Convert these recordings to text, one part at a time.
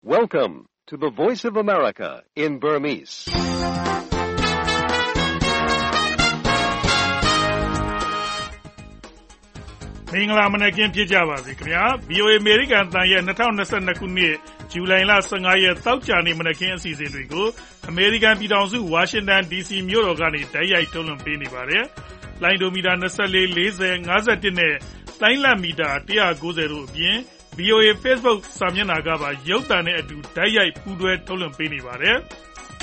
Welcome to the Voice of America in Burmese. ။မင်္ဂလာမနက်ခင်းဖြစ်ကြပါစေခင်ဗျာ။ VOA American တန်ရဲ့2022ခုနှစ်ဇူလိုင်လ15ရက်သောကြာနေ့မနက်ခင်းအစီအစဉ်တွေကို American ပြည်ထောင်စု Washington DC မြို့တော်ကနေတိုက်ရိုက်ထုတ်လွှင့်ပေးနေပါတယ်။လိုင်းဒိုမီတာ24 40 51နဲ့လိုင်းလတ်မီတာ190တို့အပြင်VOA Facebook စာမျက်နှာကပါရုပ်သံနဲ့အတူတိုက်ရိုက်ပူးတွဲထုတ်လွှင့်ပေးနေပါတယ်။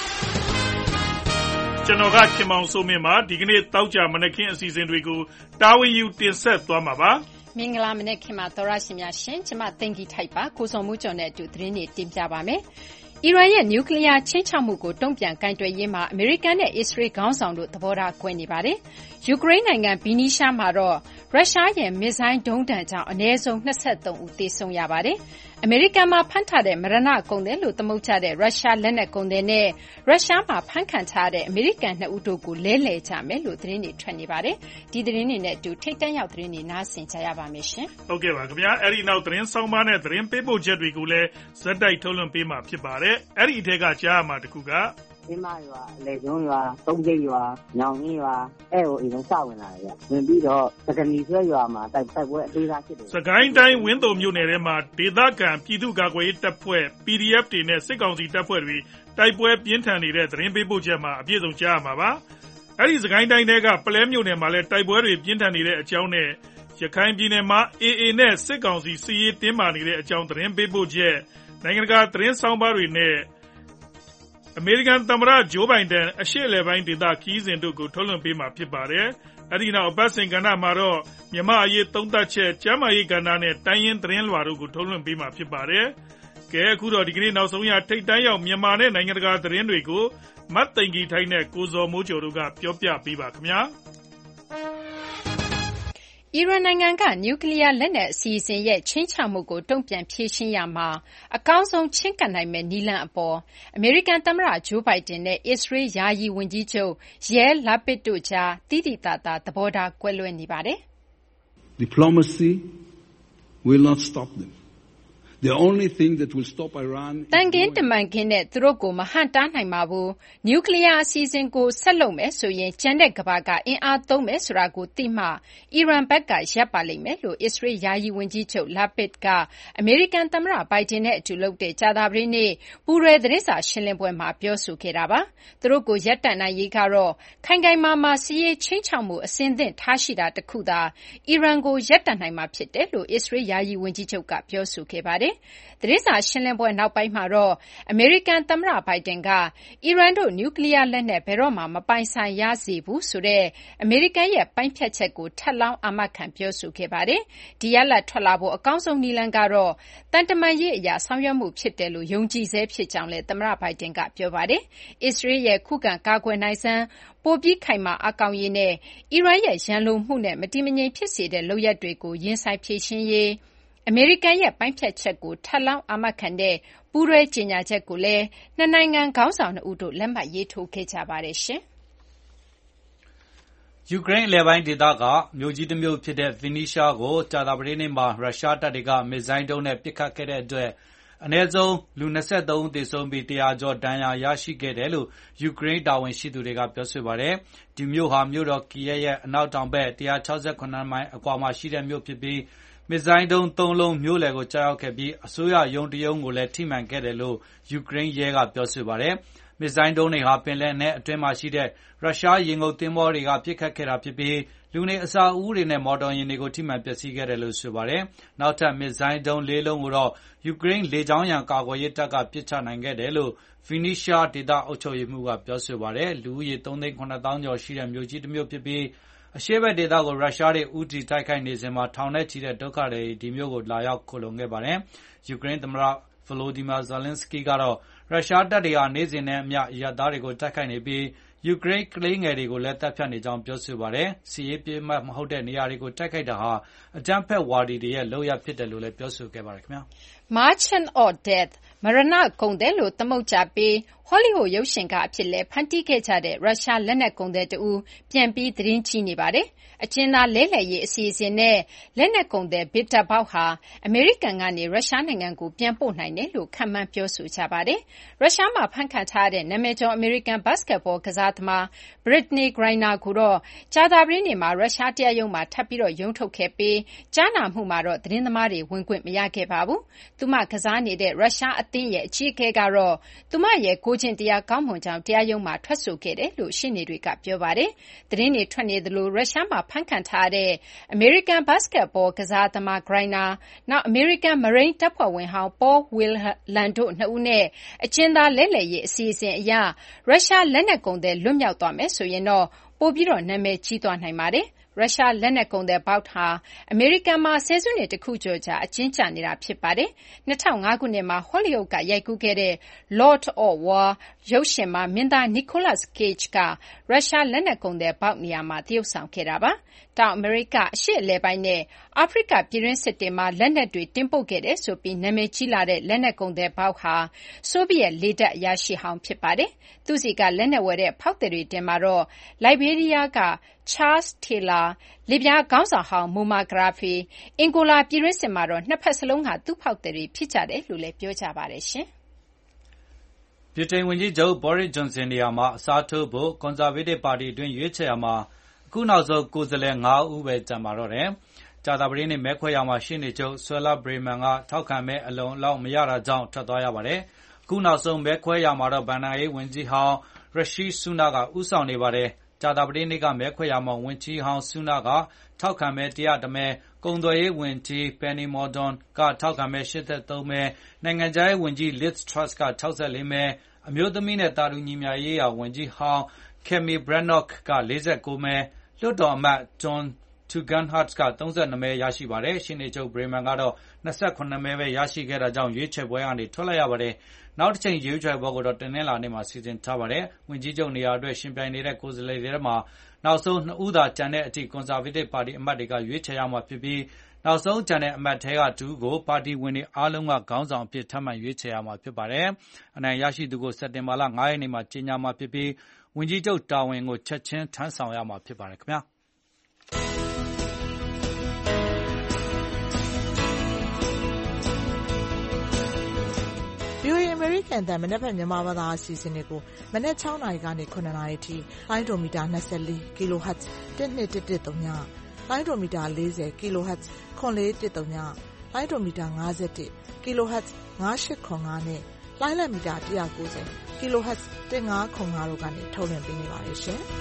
ကျွန်တော်ကခင်မောင်စိုးမင်းပါဒီကနေ့တောက်ကြမနက်ခင်းအစီအစဉ်တွေကိုတာဝန်ယူတင်ဆက်သွားမှာပါမင်္ဂလာမနက်ခင်းမှာသောရရှင်များရှင်ကျမသိင်္ဂီထိုက်ပါကိုစုံမှုကျော်နဲ့အတူသတင်းတွေတင်ပြပါမယ်အီရန်ရဲ့နျူကလ িয়ার ချင်းချောက်မှုကိုတုံ့ပြန်ကင်တွယ်ရေးမှာအမေရိကန်နဲ့အစ္စရေးခေါင်းဆောင်တို့သဘောထားကွဲနေပါတယ်ယူကရိန်းနိုင်ငံဘီနီရှားမှာတော့ရုရှားရဲ့မစ်ဇိုင်းဒုံးတန်ကြောင့်အနည်းဆုံး23ဦးသေဆုံးရပါတယ်အမေရိကန်မှာဖမ်းထားတဲ့မရဏကုန်တယ်လို့သမုတ်ကြတဲ့ရုရှားလက်နက်ကုန်တယ်နဲ့ရုရှားမှာဖမ်းခံထားတဲ့အမေရိကန်2ဦးတို့ကိုလဲလှယ်ကြမယ်လို့သတင်းတွေထွက်နေပါတယ်ဒီသတင်းတွေနဲ့အတူထိတ်တန့်ရောက်သတင်းတွေနားဆင်ကြရပါမယ်ရှင်ဟုတ်ကဲ့ပါခင်ဗျာအဲ့ဒီနောက်သတင်းဆောင်ပါနဲ့သတင်းပေးပို့ချက်တွေကိုလည်းဇက်တိုက်ထုတ်လွှင့်ပေးမှာဖြစ်ပါတယ်အဲ့ဒီအထက်ကကြားရမှာတခုကအင်းမရွာအလေကျုံးရွာသုံးကျိတ်ရွာညောင်ရင်းရွာအဲ့ကိုအိမ်လုံးစဝင်လာတယ်ဗျဝင်ပြီးတော့စကနီဆွဲရွာမှာတိုက်ပွဲအသေးစားဖြစ်တယ်စကိုင်းတိုင်းဝင်းတုံမြို့နယ်ထဲမှာဒေသခံပြည်သူ့ကာကွယ်ရေးတပ်ဖွဲ့ PDF တွေနဲ့စစ်ကောင်စီတပ်ဖွဲ့တွေတိုက်ပွဲပြင်းထန်နေတဲ့သတင်းပေးပို့ချက်မှာအပြည့်စုံကြားရမှာပါအဲ့ဒီစကိုင်းတိုင်းတွေကပလဲမြို့နယ်မှာလည်းတိုက်ပွဲတွေပြင်းထန်နေတဲ့အကြောင်းနဲ့ရခိုင်ပြည်နယ်မှာ AA နဲ့စစ်ကောင်စီစီးရေးတင်းမာနေတဲ့အကြောင်းသတင်းပေးပို့ချက်နိုင်ငံတကာသတင်းဆောင်ပါတွေနဲ့အမေရိကန်သမ္မတဂျိုးဘိုင်ဒန်အရှေ့အလယ်ပိုင်းဒေသခီးစဉ်တို့ကိုထုတ်လွှင့်ပေးမှာဖြစ်ပါတယ်။အဲဒီနောက်အပတ်စဉ်ကဏ္ဍမှာတော့မြန်မာအရေးသုံးသပ်ချက်ကျန်းမာရေးကဏ္ဍနဲ့တိုင်းရင်းသတင်းလွှာတို့ကိုထုတ်လွှင့်ပေးမှာဖြစ်ပါတယ်။ကဲအခုတော့ဒီကနေ့နောက်ဆုံးရထိတ်တန်းရောက်မြန်မာနဲ့နိုင်ငံတကာသတင်းတွေကိုမတ်သိင်္ဂီထိုင်းနဲ့ကိုဇော်မိုးကျော်တို့ကပြောပြပေးပါခင်ဗျာ။အီရန်နိုင်ငံကနျူကလ িয়ার လက်နက်အစီအစဉ်ရဲ့ချင်းချောက်မှုကိုတုံ့ပြန်ဖြေရှင်းရမှာအကောင်းဆုံးချင်းကပ်နိုင်မဲ့နည်းလမ်းအပေါ်အမေရိကန်သမ္မတဂျိုးဘိုင်ဒန်နဲ့အစ္စရေးယာယီဝန်ကြီးချုပ်ရဲလာပစ်တို့ကြားတိတိတသာသဘောထားကွဲလွဲနေပါတယ်။ Diplomacy will not stop them. The only thing that will stop Iran တန်ကင်းတမန်ကင်းနဲ့သူတို့ကိုမဟန့်တားနိုင်ပါဘူးနျူကလ িয়ার အစီအစဉ်ကိုဆက်လုပ်မယ်ဆိုရင်ကျန်တဲ့ကမ္ဘာကအင်အားသုံးမယ်ဆိုတာကိုသိမှအီရန်ဘက်ကရပ်ပါလိမ့်မယ်လို့အစ္စရေးယာယီဝန်ကြီးချုပ်လာပစ်ကအမေရိကန်သမ္မတဘိုင်ဒန်နဲ့အတူလုပ်တဲ့ကြာသပတေးနေ့ပူးရဲသတင်းစာရှင်းလင်းပွဲမှာပြောဆိုခဲ့တာပါသူတို့ကိုရပ်တန့်နိုင်ရေးကတော့ခိုင်ခိုင်မာမာစီးရေးချင်းချောက်မှုအစင်းသင့်ထားရှိတာတခုသာအီရန်ကိုရပ်တန့်နိုင်မှာဖြစ်တယ်လို့အစ္စရေးယာယီဝန်ကြီးချုပ်ကပြောဆိုခဲ့ပါတယ်သတင်းစာရှင်းလင်းပွဲနောက်ပိုင်းမှာတော့အမေရိကန်သမ္မတဘိုင်ဒန်ကအီရန်တို့နျူကလ িয়ার လက်နက်ဘယ်တော့မှမပိုင်ဆိုင်ရစေဘူးဆိုတဲ့အမေရိကန်ရဲ့ပိုင်းဖြတ်ချက်ကိုထပ်လောင်းအာမခံပြောဆိုခဲ့ပါတယ်။ဒီရလဒ်ထွက်လာဖို့အကောင်းဆုံးနည်းလမ်းကတော့တန်တမာရေးအရာဆောင်ရွက်မှုဖြစ်တယ်လို့ယုံကြည်ဆဲဖြစ်ကြောင်းလည်းသမ္မတဘိုင်ဒန်ကပြောပါတယ်။အစ္စရေးရဲ့ခုခံကာကွယ်နိုင်စွမ်းပိုပြီးခိုင်မာအားကောင်းရေးနဲ့အီရန်ရဲ့ရန်လိုမှုနဲ့မတည်မငြိမ်ဖြစ်စေတဲ့လုပ်ရပ်တွေကိုရင်ဆိုင်ဖြေရှင်းရေးအမေရိကန်ရဲ့ပိုင်းဖြတ်ချက်ကိုထပ်လောင်းအာမခံတဲ့ပူးရဲကြေညာချက်ကိုလည်းနှစ်နိုင်ငံခေါင်းဆောင်2ဦးတို့လက်မှတ်ရေးထိုးခဲ့ကြပါတယ်ရှင်။ယူကရိန်းအလယ်ပိုင်းဒေသကမြို့ကြီးတစ်မြို့ဖြစ်တဲ့ဗီနီးရှားကိုကြာသပတေးနေ့မှာရုရှားတပ်တွေကမစ်ဇိုင်းဒုံးနဲ့ပစ်ခတ်ခဲ့တဲ့အတွက်အနည်းဆုံးလူ23ဦးသေဆုံးပြီး100ကျော်ဒဏ်ရာရရှိခဲ့တယ်လို့ယူကရိန်းတာဝန်ရှိသူတွေကပြောဆိုပါတယ်။ဒီမြို့ဟာမြို့တော်ကီယက်ရဲ့အနောက်တောင်ဘက်168မိုင်အကွာမှာရှိတဲ့မြို့ဖြစ်ပြီးမစ်ဇိုင်းဒုံး3လုံးမြို့လယ်ကိုကြားရောက်ခဲ့ပြီးအစိုးရရုံးတရုံးကိုလည်းထိမှန်ခဲ့တယ်လို့ယူကရိန်းရဲကပြောဆိုပါတယ်။မစ်ဇိုင်းဒုံးတွေဟာပင်လယ်နယ်အတွင်းမှာရှိတဲ့ရုရှားရေငုပ်သင်္ဘောတွေကပစ်ခတ်ခဲ့တာဖြစ်ပြီးလူနေအဆောက်အဦတွေနဲ့မော်တော်ယာဉ်တွေကိုထိမှန်ပျက်စီးခဲ့တယ်လို့ဆိုပါတယ်။နောက်ထပ်မစ်ဇိုင်းဒုံး4လုံးကိုတော့ယူကရိန်းလေကြောင်းရန်ကာကွယ်ရေးတပ်ကပစ်ချနိုင်ခဲ့တယ်လို့ဗီနီးရှားဒေသအုပ်ချုပ်ရေးမှူးကပြောဆိုပါတယ်။လူဦးရေ3,900,000 ကျော်ရှိတဲ့မြို့ကြီးတစ်မြို့ဖြစ်ပြီးအရှေ့ဘက်ဒေသကိုရုရှားတွေဦးတည်တိုက်ခိုက်နေစဉ်မှာထောင်နဲ့ချီတဲ့ဒုက္ခတွေဒီမြို့ကိုလာရောက်ခိုလုံခဲ့ပါတယ်။ယူကရိန်းသမ္မတဗလိုဒီမာဇာလင်းစကီကတော့ရုရှားတပ်တွေဟာနေ့စဉ်နဲ့အမျှအရပ်သားတွေကိုတိုက်ခိုက်နေပြီးယူကရိန်းကလေးငယ်တွေကိုလည်းတပ်ဖြတ်နေကြောင်းပြောဆိုပါတယ်။စီးရေးပြေးမှတ်မဟုတ်တဲ့နေရာတွေကိုတိုက်ခိုက်တာဟာအကြမ်းဖက်ဝါဒီတွေရဲ့လုပ်ရပ်ဖြစ်တယ်လို့လည်းပြောဆိုခဲ့ပါတယ်ခင်ဗျာ။ Merchant of Death မရဏကုန်တယ်လို့သမုတ်ကြပြီးဟောလိဝုဒ်ရုပ်ရှင်ကားအဖြစ်လည်းဖန်တီးခဲ့ကြတဲ့ရုရှားလက်နက်ကုန်သည်တဦးပြန်ပြီးသတင်းကြီးနေပါတယ်။အကျဉ်းသားလဲလှယ်ရေးအစီအစဉ်နဲ့လက်နက်ကုန်သည် Viktor Bout ဟာအမေရိကန်ကနေရုရှားနိုင်ငံကိုပြန်ပို့နိုင်တယ်လို့ခန့်မှန်းပြောဆိုကြပါတယ်။ရုရှားမှာဖမ်းခံထားရတဲ့နာမည်ကျော်အမေရိကန်ဘတ်စကက်ဘောကစားသမား Brittney Griner ကိုတော့ကြာသပတေးနေ့မှာရုရှားတရားရုံးမှာထပ်ပြီးရုံးထုတ်ခဲ့ပြီးကြားနာမှုမှာတော့သတင်းသမားတွေဝင်ခွင့်မရခဲ့ပါဘူး။သူမကစားနေတဲ့ရုရှားအသင်းရဲ့အကြီးအကဲကတော့သူမရဲ့ကိုယ်ကျင့်တရားကောင်းမွန်ကြောင်းတရားရုံးမှာထွက်ဆိုခဲ့တယ်လို့ရှေ့နေတွေကပြောပါတယ်။သတင်းတွေထွက်နေသလိုရုရှားမှာဖမ်းခံထားရတဲ့အမေရိကန်ဘတ်စကက်ဘောကစားသမား Griner နောက်အမေရိကန်မရိန်းတပ်ဖွဲ့ဝင်ဟောင်း Paul Whelan တို့နှစ်ဦးနဲ့အကျဉ်းသားလဲလှယ်ရေးအစီအစဉ်အရရုရှားလက်နက်ကုန်သည်လွတ်မြောက်သွားမယ်ဆိုရင်တော့ပိုပြီးနာမည်ကြီးသွားနိုင်ပါတယ်။ရုရှားလက်နက်ကုန်သည် Bout ဟာအမေရိကန်မှာဆယ်စုနှစ်တခုကျော်ကြာအကျဉ်းကျနေတာဖြစ်ပါတယ်။2005 ခုနှစ်မှာဟောလိဝုဒ်ကရိုက်ကူးခဲ့တဲ့ Lord of War ရုပ်ရှင်မှာမင်းသား Nicolas Cage ကရုရှားလက်နက်ကုန်သည် Bout နေရာမှာသရုပ်ဆောင်ခဲ့တာပါ။တောင်အမေရိကအရှေ့အလယ်ပိုင်းနဲ့အာဖရိကပြည်တွင်းစစ်တွေမှာလက်နက်တွေတင်ပို့ခဲ့တယ်ဆိုပြီးနာမည်ကြီးလာတဲ့လက်နက်ကုန်သည် Bout ဟာဆိုဗီယက်လေတပ်အရာရှိဟောင်းဖြစ်ပါတယ်။သူ့စီကလက်နက်ဝယ်တဲ့ဖောက်သည်တွေတင်မှာတော့လိုက်ဘေးရီးယားက Charles Taylor လစ်ဗျားခေါင်းဆောင်ဟောင်း Muammar Gaddafi အင်ဂိုလာပြည်တွင်းစစ်မှာတော့နှစ်ဖက်စလုံးကသူ့ဖောက်သည်တွေဖြစ်ကြတယ်လို့လည်းပြောကြပါတယ်။ဗြိတိန်ဝန်ကြီးချုပ် Boris Johnson နေရာမှာအစားထိုးဖို့ကွန်ဆာဗေးတစ်ပါတီအတွင်းရွေးချယ်ရာမှာအခုနောက်ဆုံးကိုယ်စားလှယ်5ဦးပဲကျန်ပါတော့တယ်။ကြာသပတေးနေ့မဲခွဲရာမှာရှေ့နေချုပ် Suella Braverman ကထောက်ခံမဲအလုံအလောက်မရတာကြောင့်ထွက်သွားရပါတယ်။အခုနောက်ဆုံးမဲခွဲရာမှာတော့ဘဏ္ဍာရေးဝန်ကြီးဟောင်း Rishi Sunak ကဦးဆောင်နေပါတယ်။ကြာသပတေးနေ့ကမဲခွဲရာမှာဝန်ကြီးဟောင်း Sunak ကထောက်ခံမဲ101မဲကုန်သွယ်ရေးဝန်ကြီး Penny Mordaunt ကထောက်ခံမဲ83မဲနိုင်ငံခြားရေးဝန်ကြီး Liz Truss က64မဲအမျိုးသမီးနဲ့တာတူညီမျှရေးရာဝန်ကြီးဟောင်း Kemi Badenoch က49မဲလွှတ်တော်အမတ် John Tugendhat က32မဲရရှိပါတယ်။ရှေ့နေချုပ် Braverman ကတော့28မဲပဲရရှိခဲ့တာကြောင့်ရွေးချယ်ပွဲကနေထွက်လိုက်ရပါတယ်။နောက်တစ်ချိန်ရွေးချယ်ပွဲကိုတော့တနင်္လာနေ့မှာစီစဉ်ထားပါတယ်။ဝန်ကြီးချုပ်နေရာအတွက်ရှင်ပြိုင်နေတဲ့ကိုယ်စားလှယ်တွေထဲမှာနောက်ဆုံး2ဦးသာကျန်တဲ့အထိကွန်ဆာဗေးတစ်ပါတီအမတ်တွေကရွေးချယ်ရမှာဖြစ်ပြီးနောက်ဆုံးကျန်တဲ့အမတ်ထဲက2ဦးကိုပါတီဝင်တွေအားလုံးကခေါင်းဆောင်အဖြစ်ထပ်မံရွေးချယ်ရမှာဖြစ်ပါတယ်။အနိုင်ရရှိသူကိုစက်တင်ဘာလ9ရက်နေ့မှာကြေညာမှာဖြစ်ပြီးဝန်ကြီးချုပ်တာဝန်ကိုချက်ချင်းထမ်းဆောင်ရမှာဖြစ်ပါတယ်ခင်ဗျာ။ VOA American အသံမနက်ဖြန်မြန်မာဘာသာအစီအစဉ်တွေကိုမနက်6နာရီကနေ9နာရီထိလိုင်းဒိုမီတာ24 kHz 1213ညလိုင်းဒိုမီတာ40 kHz 9413ညလိုင်းဒိုမီတာ51 kHz 9805နဲ့လိုင်းလက်မီတာ190 kHz 1505တို့ကနေထုတ်လွှင့်ပေးနေပါတယ်ရှင်။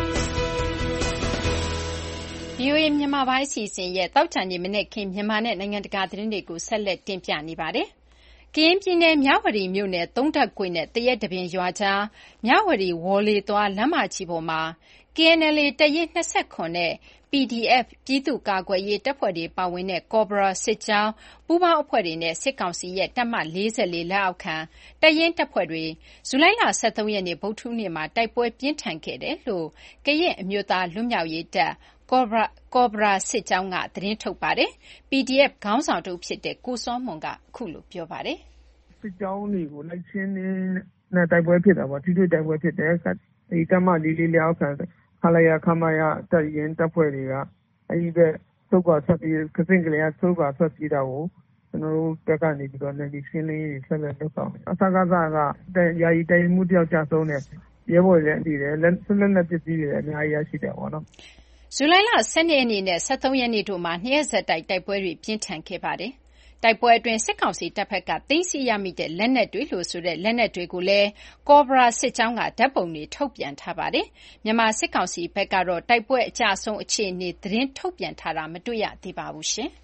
VOA မြန်မာပိုင်းအစီအစဉ်ရဲ့တောက်ချန်နေမနေ့ခင်မြန်မာနဲ့နိုင်ငံတကာသတင်းတွေကိုဆက်လက်တင်ပြနေပါတယ်။ကရင်ပြည်နယ်မြဝတီမြို့နယ်သုံးထပ်ကွေ့နဲ့တရက်တပင်ရွာကြားမြဝတီဝေါ်လေသွားလမ်းမကြီးပေါ်မှာ KNLA တပ်ရင်း29နဲ့ PDF ပြည်သူ့ကာကွယ်ရေးတပ်ဖွဲ့တွေပါဝင်တဲ့ကော်ဘရာစစ်ကြောင်းပူးပေါင်းအဖွဲ့တွေနဲ့စစ်ကောင်စီရဲ့တပ်မ44လက်အောက်ခံတပ်ရင်းတပ်ဖွဲ့တွေဇူလိုင်လ23ရက်နေ့ဗုဒ္ဓဟူးနေ့မှာတိုက်ပွဲပြင်းထန်ခဲ့တယ်လို့ကရင်အမျိုးသားလွတ်မြောက်ရေးတပ်ကော်ဘရာစစ်ကြောင်းကသတင်းထုတ်ပါတယ်။ PDF ခေါင်းဆောင်တဦးဖြစ်တဲ့ကိုစောမွန်ကအခုလိုပြောပါတယ်။စစ်ကြောင်းတွေကိုလိုက်ရှင်းတဲ့တိုက်ပွဲဖြစ်တာပေါ့ထိတွေ့တိုက်ပွဲဖြစ်တယ်။ဒီတပ်မ44လက်အောက်ခံခလာရခမရတပ်ရင်းတပ်ဖွဲ့တွေကအဲဒီဘက်သုတ်ကွာဆက်ပြီးကစင်ကလေးကသုတ်ကွာဆက်ပြီးတာကိုကျွန်တော်တို့တက်ကနေပြီးတော့နေရှင်းလင်းရေးဆက်လက်လုပ်ဆောင်တယ်။အစကားကယာယီတိုင်မှုတယောက်ကြဆုံးတယ်။ရဲဘော်လည်းအတည်တယ်လက်ပစ္စည်းတွေအများကြီးရရှိတယ်ပေါ့နော်။ဇူလိုင်လ12ရက်နေ့နဲ့13ရက်နေ့တို့မှာ2ရက်ဆက်တိုက်ပွဲတွေပြင်းထန်ခဲ့ပါတယ်။တိုက်ပွဲအတွင်းစစ်ကောင်စီတပ်ဖက်ကသိမ်းဆည်းရမိတဲ့လက်နက်တွေလို့ဆိုတဲ့လက်နက်တွေကိုလည်းကော်ဘရာစစ်ကြောင်းကဓာတ်ပုံတွေထုတ်ပြန်ထားပါတယ်။မြန်မာစစ်ကောင်စီဘက်ကတော့တိုက်ပွဲအကြဆုံးအခြေအနေသတင်းထုတ်ပြန်ထားတာမတွေ့ရသေးပါဘူးရှင်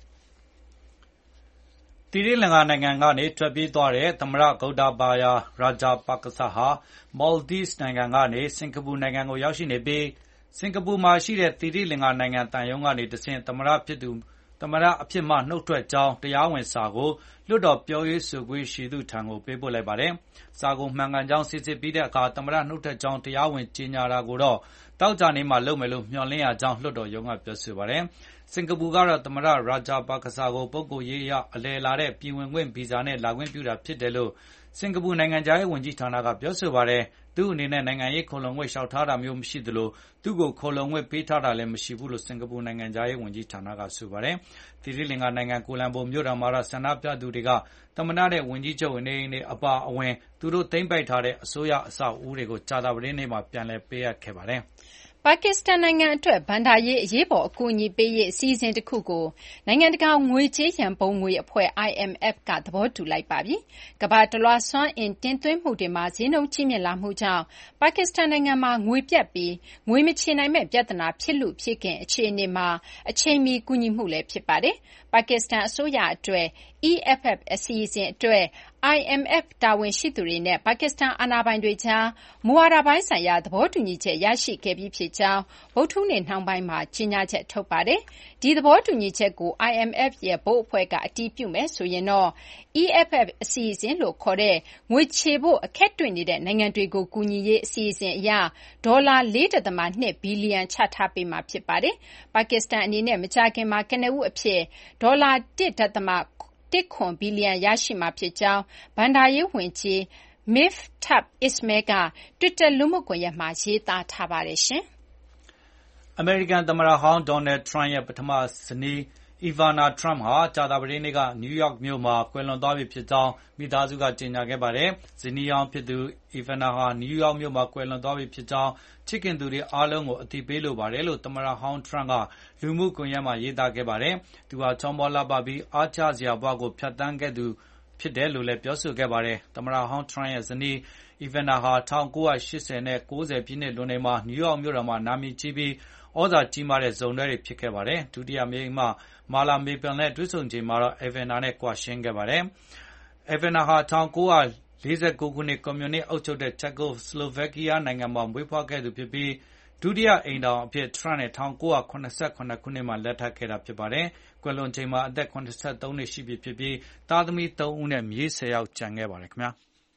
။သီရိလင်္ကာနိုင်ငံကနေထွက်ပြေးသွားတဲ့သမ္မတဂௌတဘာယာရာဂျာပါကဆာဟာမော်လ်ဒီဗ်နိုင်ငံကနေစင်ကာပူနိုင်ငံကိုရောက်ရှိနေပြီးစင်ကာပူမှာရှိတဲ့သီရိလင်္ကာနိုင်ငံတန်ယုံကနေတဆင့်သမ္မတအဖြစ်မှနှုတ်ထွက်ကြောင်းတရားဝင်စာကိုလွှတ်တော်ပြောရေးဆိုခွင့်ရှိသူထံကိုပေးပို့လိုက်ပါတယ်။စာကိုမှန်ကန်ကြောင်းစစ်ဆေးပြီးတဲ့အခါသမ္မတနှုတ်ထွက်ကြောင်းတရားဝင်ကြေညာတာကိုတော့တောက်ကြနေမှလုပ်မယ်လို့မျှော်လင့်ရကြောင်းလွှတ်တော်ရုံးကပြောဆိုပါတယ်။စင်ကာပူကတော့သမ္မတရာဂျာပါကစာကိုပုဂ္ဂိုလ်ရေးအရအလည်လာတဲ့ပြည်ဝင်ခွင့်ဗီဇာနဲ့လာခွင့်ပြုတာဖြစ်တယ်လို့စင်ကာပူနိုင်ငံခြားရေးဝန်ကြီးဌာနကပြောဆိုပါတယ်။သူ့အနေနဲ့နိုင်ငံရေးခိုလှုံခွင့်လျှောက်ထားတာမျိုးမရှိသလိုသူ့ကိုခိုလှုံခွင့်ပေးထားတာလည်းမရှိဘူးလို့စင်ကာပူနိုင်ငံခြားရေးဝန်ကြီးဌာနကဆိုပါတယ်။သီရိလင်္ကာနိုင်ငံကိုလံဘိုမြို့တော်မှာဆန္ဒပြသူတွေကသမ္မတနဲ့ဝန်ကြီးချုပ်နေအိမ်တွေအပါအဝင်သူတို့သိမ်းပိုက်ထားတဲ့အစိုးရအဆောက်အဦတွေကိုကြာသပတေးနေ့မှာပြန်လည်ပေးအပ်ခဲ့ပါတယ်။ပါကစ္စတန်နိုင်ငံအတွက်ဘဏ္ဍာရေးအရေးပေါ်အကူအညီပေးရေးအစီအစဉ်တစ်ခုကိုနိုင်ငံတကာငွေကြေးရန်ပုံငွေအဖွဲ့ IMF ကသဘောတူလိုက်ပါပြီ။ကမ္ဘာတလွှားစွမ်းအင်တင်သွင်းမှုတွေမှာဈေးနှုန်းကြီးမြင့်လာမှုကြောင့်ပါကစ္စတန်နိုင်ငံမှာငွေပြတ်ပြီးငွေမချေနိုင်မဲ့ပြဿနာဖြစ်လူဖြစ်ခင်အခြေအနေမှာအချိန်မီကူညီမှုလည်းဖြစ်ပါတယ်။ပါကစ္စတန်အစိုးရအတွက် EFF အစီအစဉ်အတွက် IMF တာဝန်ရှိသူတွေနဲ့ပါကစ္စတန်အာဏာပိုင်တွေကြားမူဝါဒပိုင်းဆိုင်ရာသဘောတူညီချက်ရရှိခဲ့ပြီးဖြစ်ကြောင်းဗုဒ္ဓဟူးနေ့နှောင်းပိုင်းမှာကြေညာချက်ထုတ်ပါတယ်။ဒီသဘောတူညီချက်ကို IMF ရဲ့ဘုတ်အဖွဲ့ကအတည်ပြုမယ်ဆိုရင်တော့ EFF အစီအစဉ်လို့ခေါ်တဲ့ငွေချေဖို့အခက်တွေ့နေတဲ့နိုင်ငံတွေကိုကူညီရေးအစီအစဉ်အရဒေါ်လာ 4.2 ဘီလီယံချထားပေးမှာဖြစ်ပါတယ်။ပါကစ္စတန်အနေနဲ့မကြာခင်မှာကနဦးအဖြစ်ဒေါ်လာ 1.1 ဘီလီယံရရှိမှာဖြစ်ကြောင်းဘဏ္ဍာရေးဝန်ကြီး Miftab Ismail ကတွစ်တာလူမှုကွန်ရက်မှာရေးသားထားပါတယ်။အမေရိကန်သမ္မတဟောင်းဒေါ်နယ်ထရန့်ရဲ့ပထမဇနီးအီဗာနာထရန့်ဟာကြာသပတေးနေ့ကနယူးယောက်မြို့မှာကွယ်လွန်သွားပြီဖြစ်ကြောင်းမိသားစုကကြေညာခဲ့ပါတယ်။ဇနီးဟောင်းဖြစ်သူအီဗာနာဟာနယူးယောက်မြို့မှာကွယ်လွန်သွားပြီဖြစ်ကြောင်းချစ်ခင်သူတွေအားလုံးကိုအသိပေးလိုပါတယ်လို့သမ္မတဟောင်းထရန့်ကလူမှုကွန်ရက်မှာရေးသားခဲ့ပါတယ်။သူဟာချောမောလှပပြီးအားကျစရာဘဝကိုဖြတ်သန်းခဲ့သူဖြစ်တယ်လို့လည်းပြောဆိုခဲ့ပါတယ်။သမ္မတဟောင်းထရန့်ရဲ့ဇနီးအီဗာနာဟာ1980နဲ့90ပြည့်နှစ်လွန်တွေမှာနယူးယောက်မြို့တော်မှာနာမည်ကြီးပြီးဩဇာကြီးမားတဲ့ဇုံတွဲတွေဖြစ်ခဲ့ပါတယ်။ဒုတိယမိန်းမမာလာမေပယ်နဲ့တွေ့ဆုံချိန်မှာတော့အီဗာနာနဲ့ကွာရှင်းခဲ့ပါတယ်။အီဗာနာဟာ1949ခုနှစ်ကွန်မြူနစ်အုပ်ချုပ်တဲ့ချက်ကိုစလိုဗက်ကီးယားနိုင်ငံမှာမွေးဖွားခဲ့သူဖြစ်ပြီးဒုတိယအိမ်ထောင်အဖြစ်ထရန့်နဲ့1989ခုနှစ်မှာလက်ထပ်ခဲ့တာဖြစ်ပါတယ်။ကွယ်လွန်ချိန်မှာအသက်83နှစ်ရှိပြီဖြစ်ပြီးသားသမီး3ဦးနဲ့မြေး10ယောက်ကျန်ခဲ့ပါတယ်ခင်ဗျာ။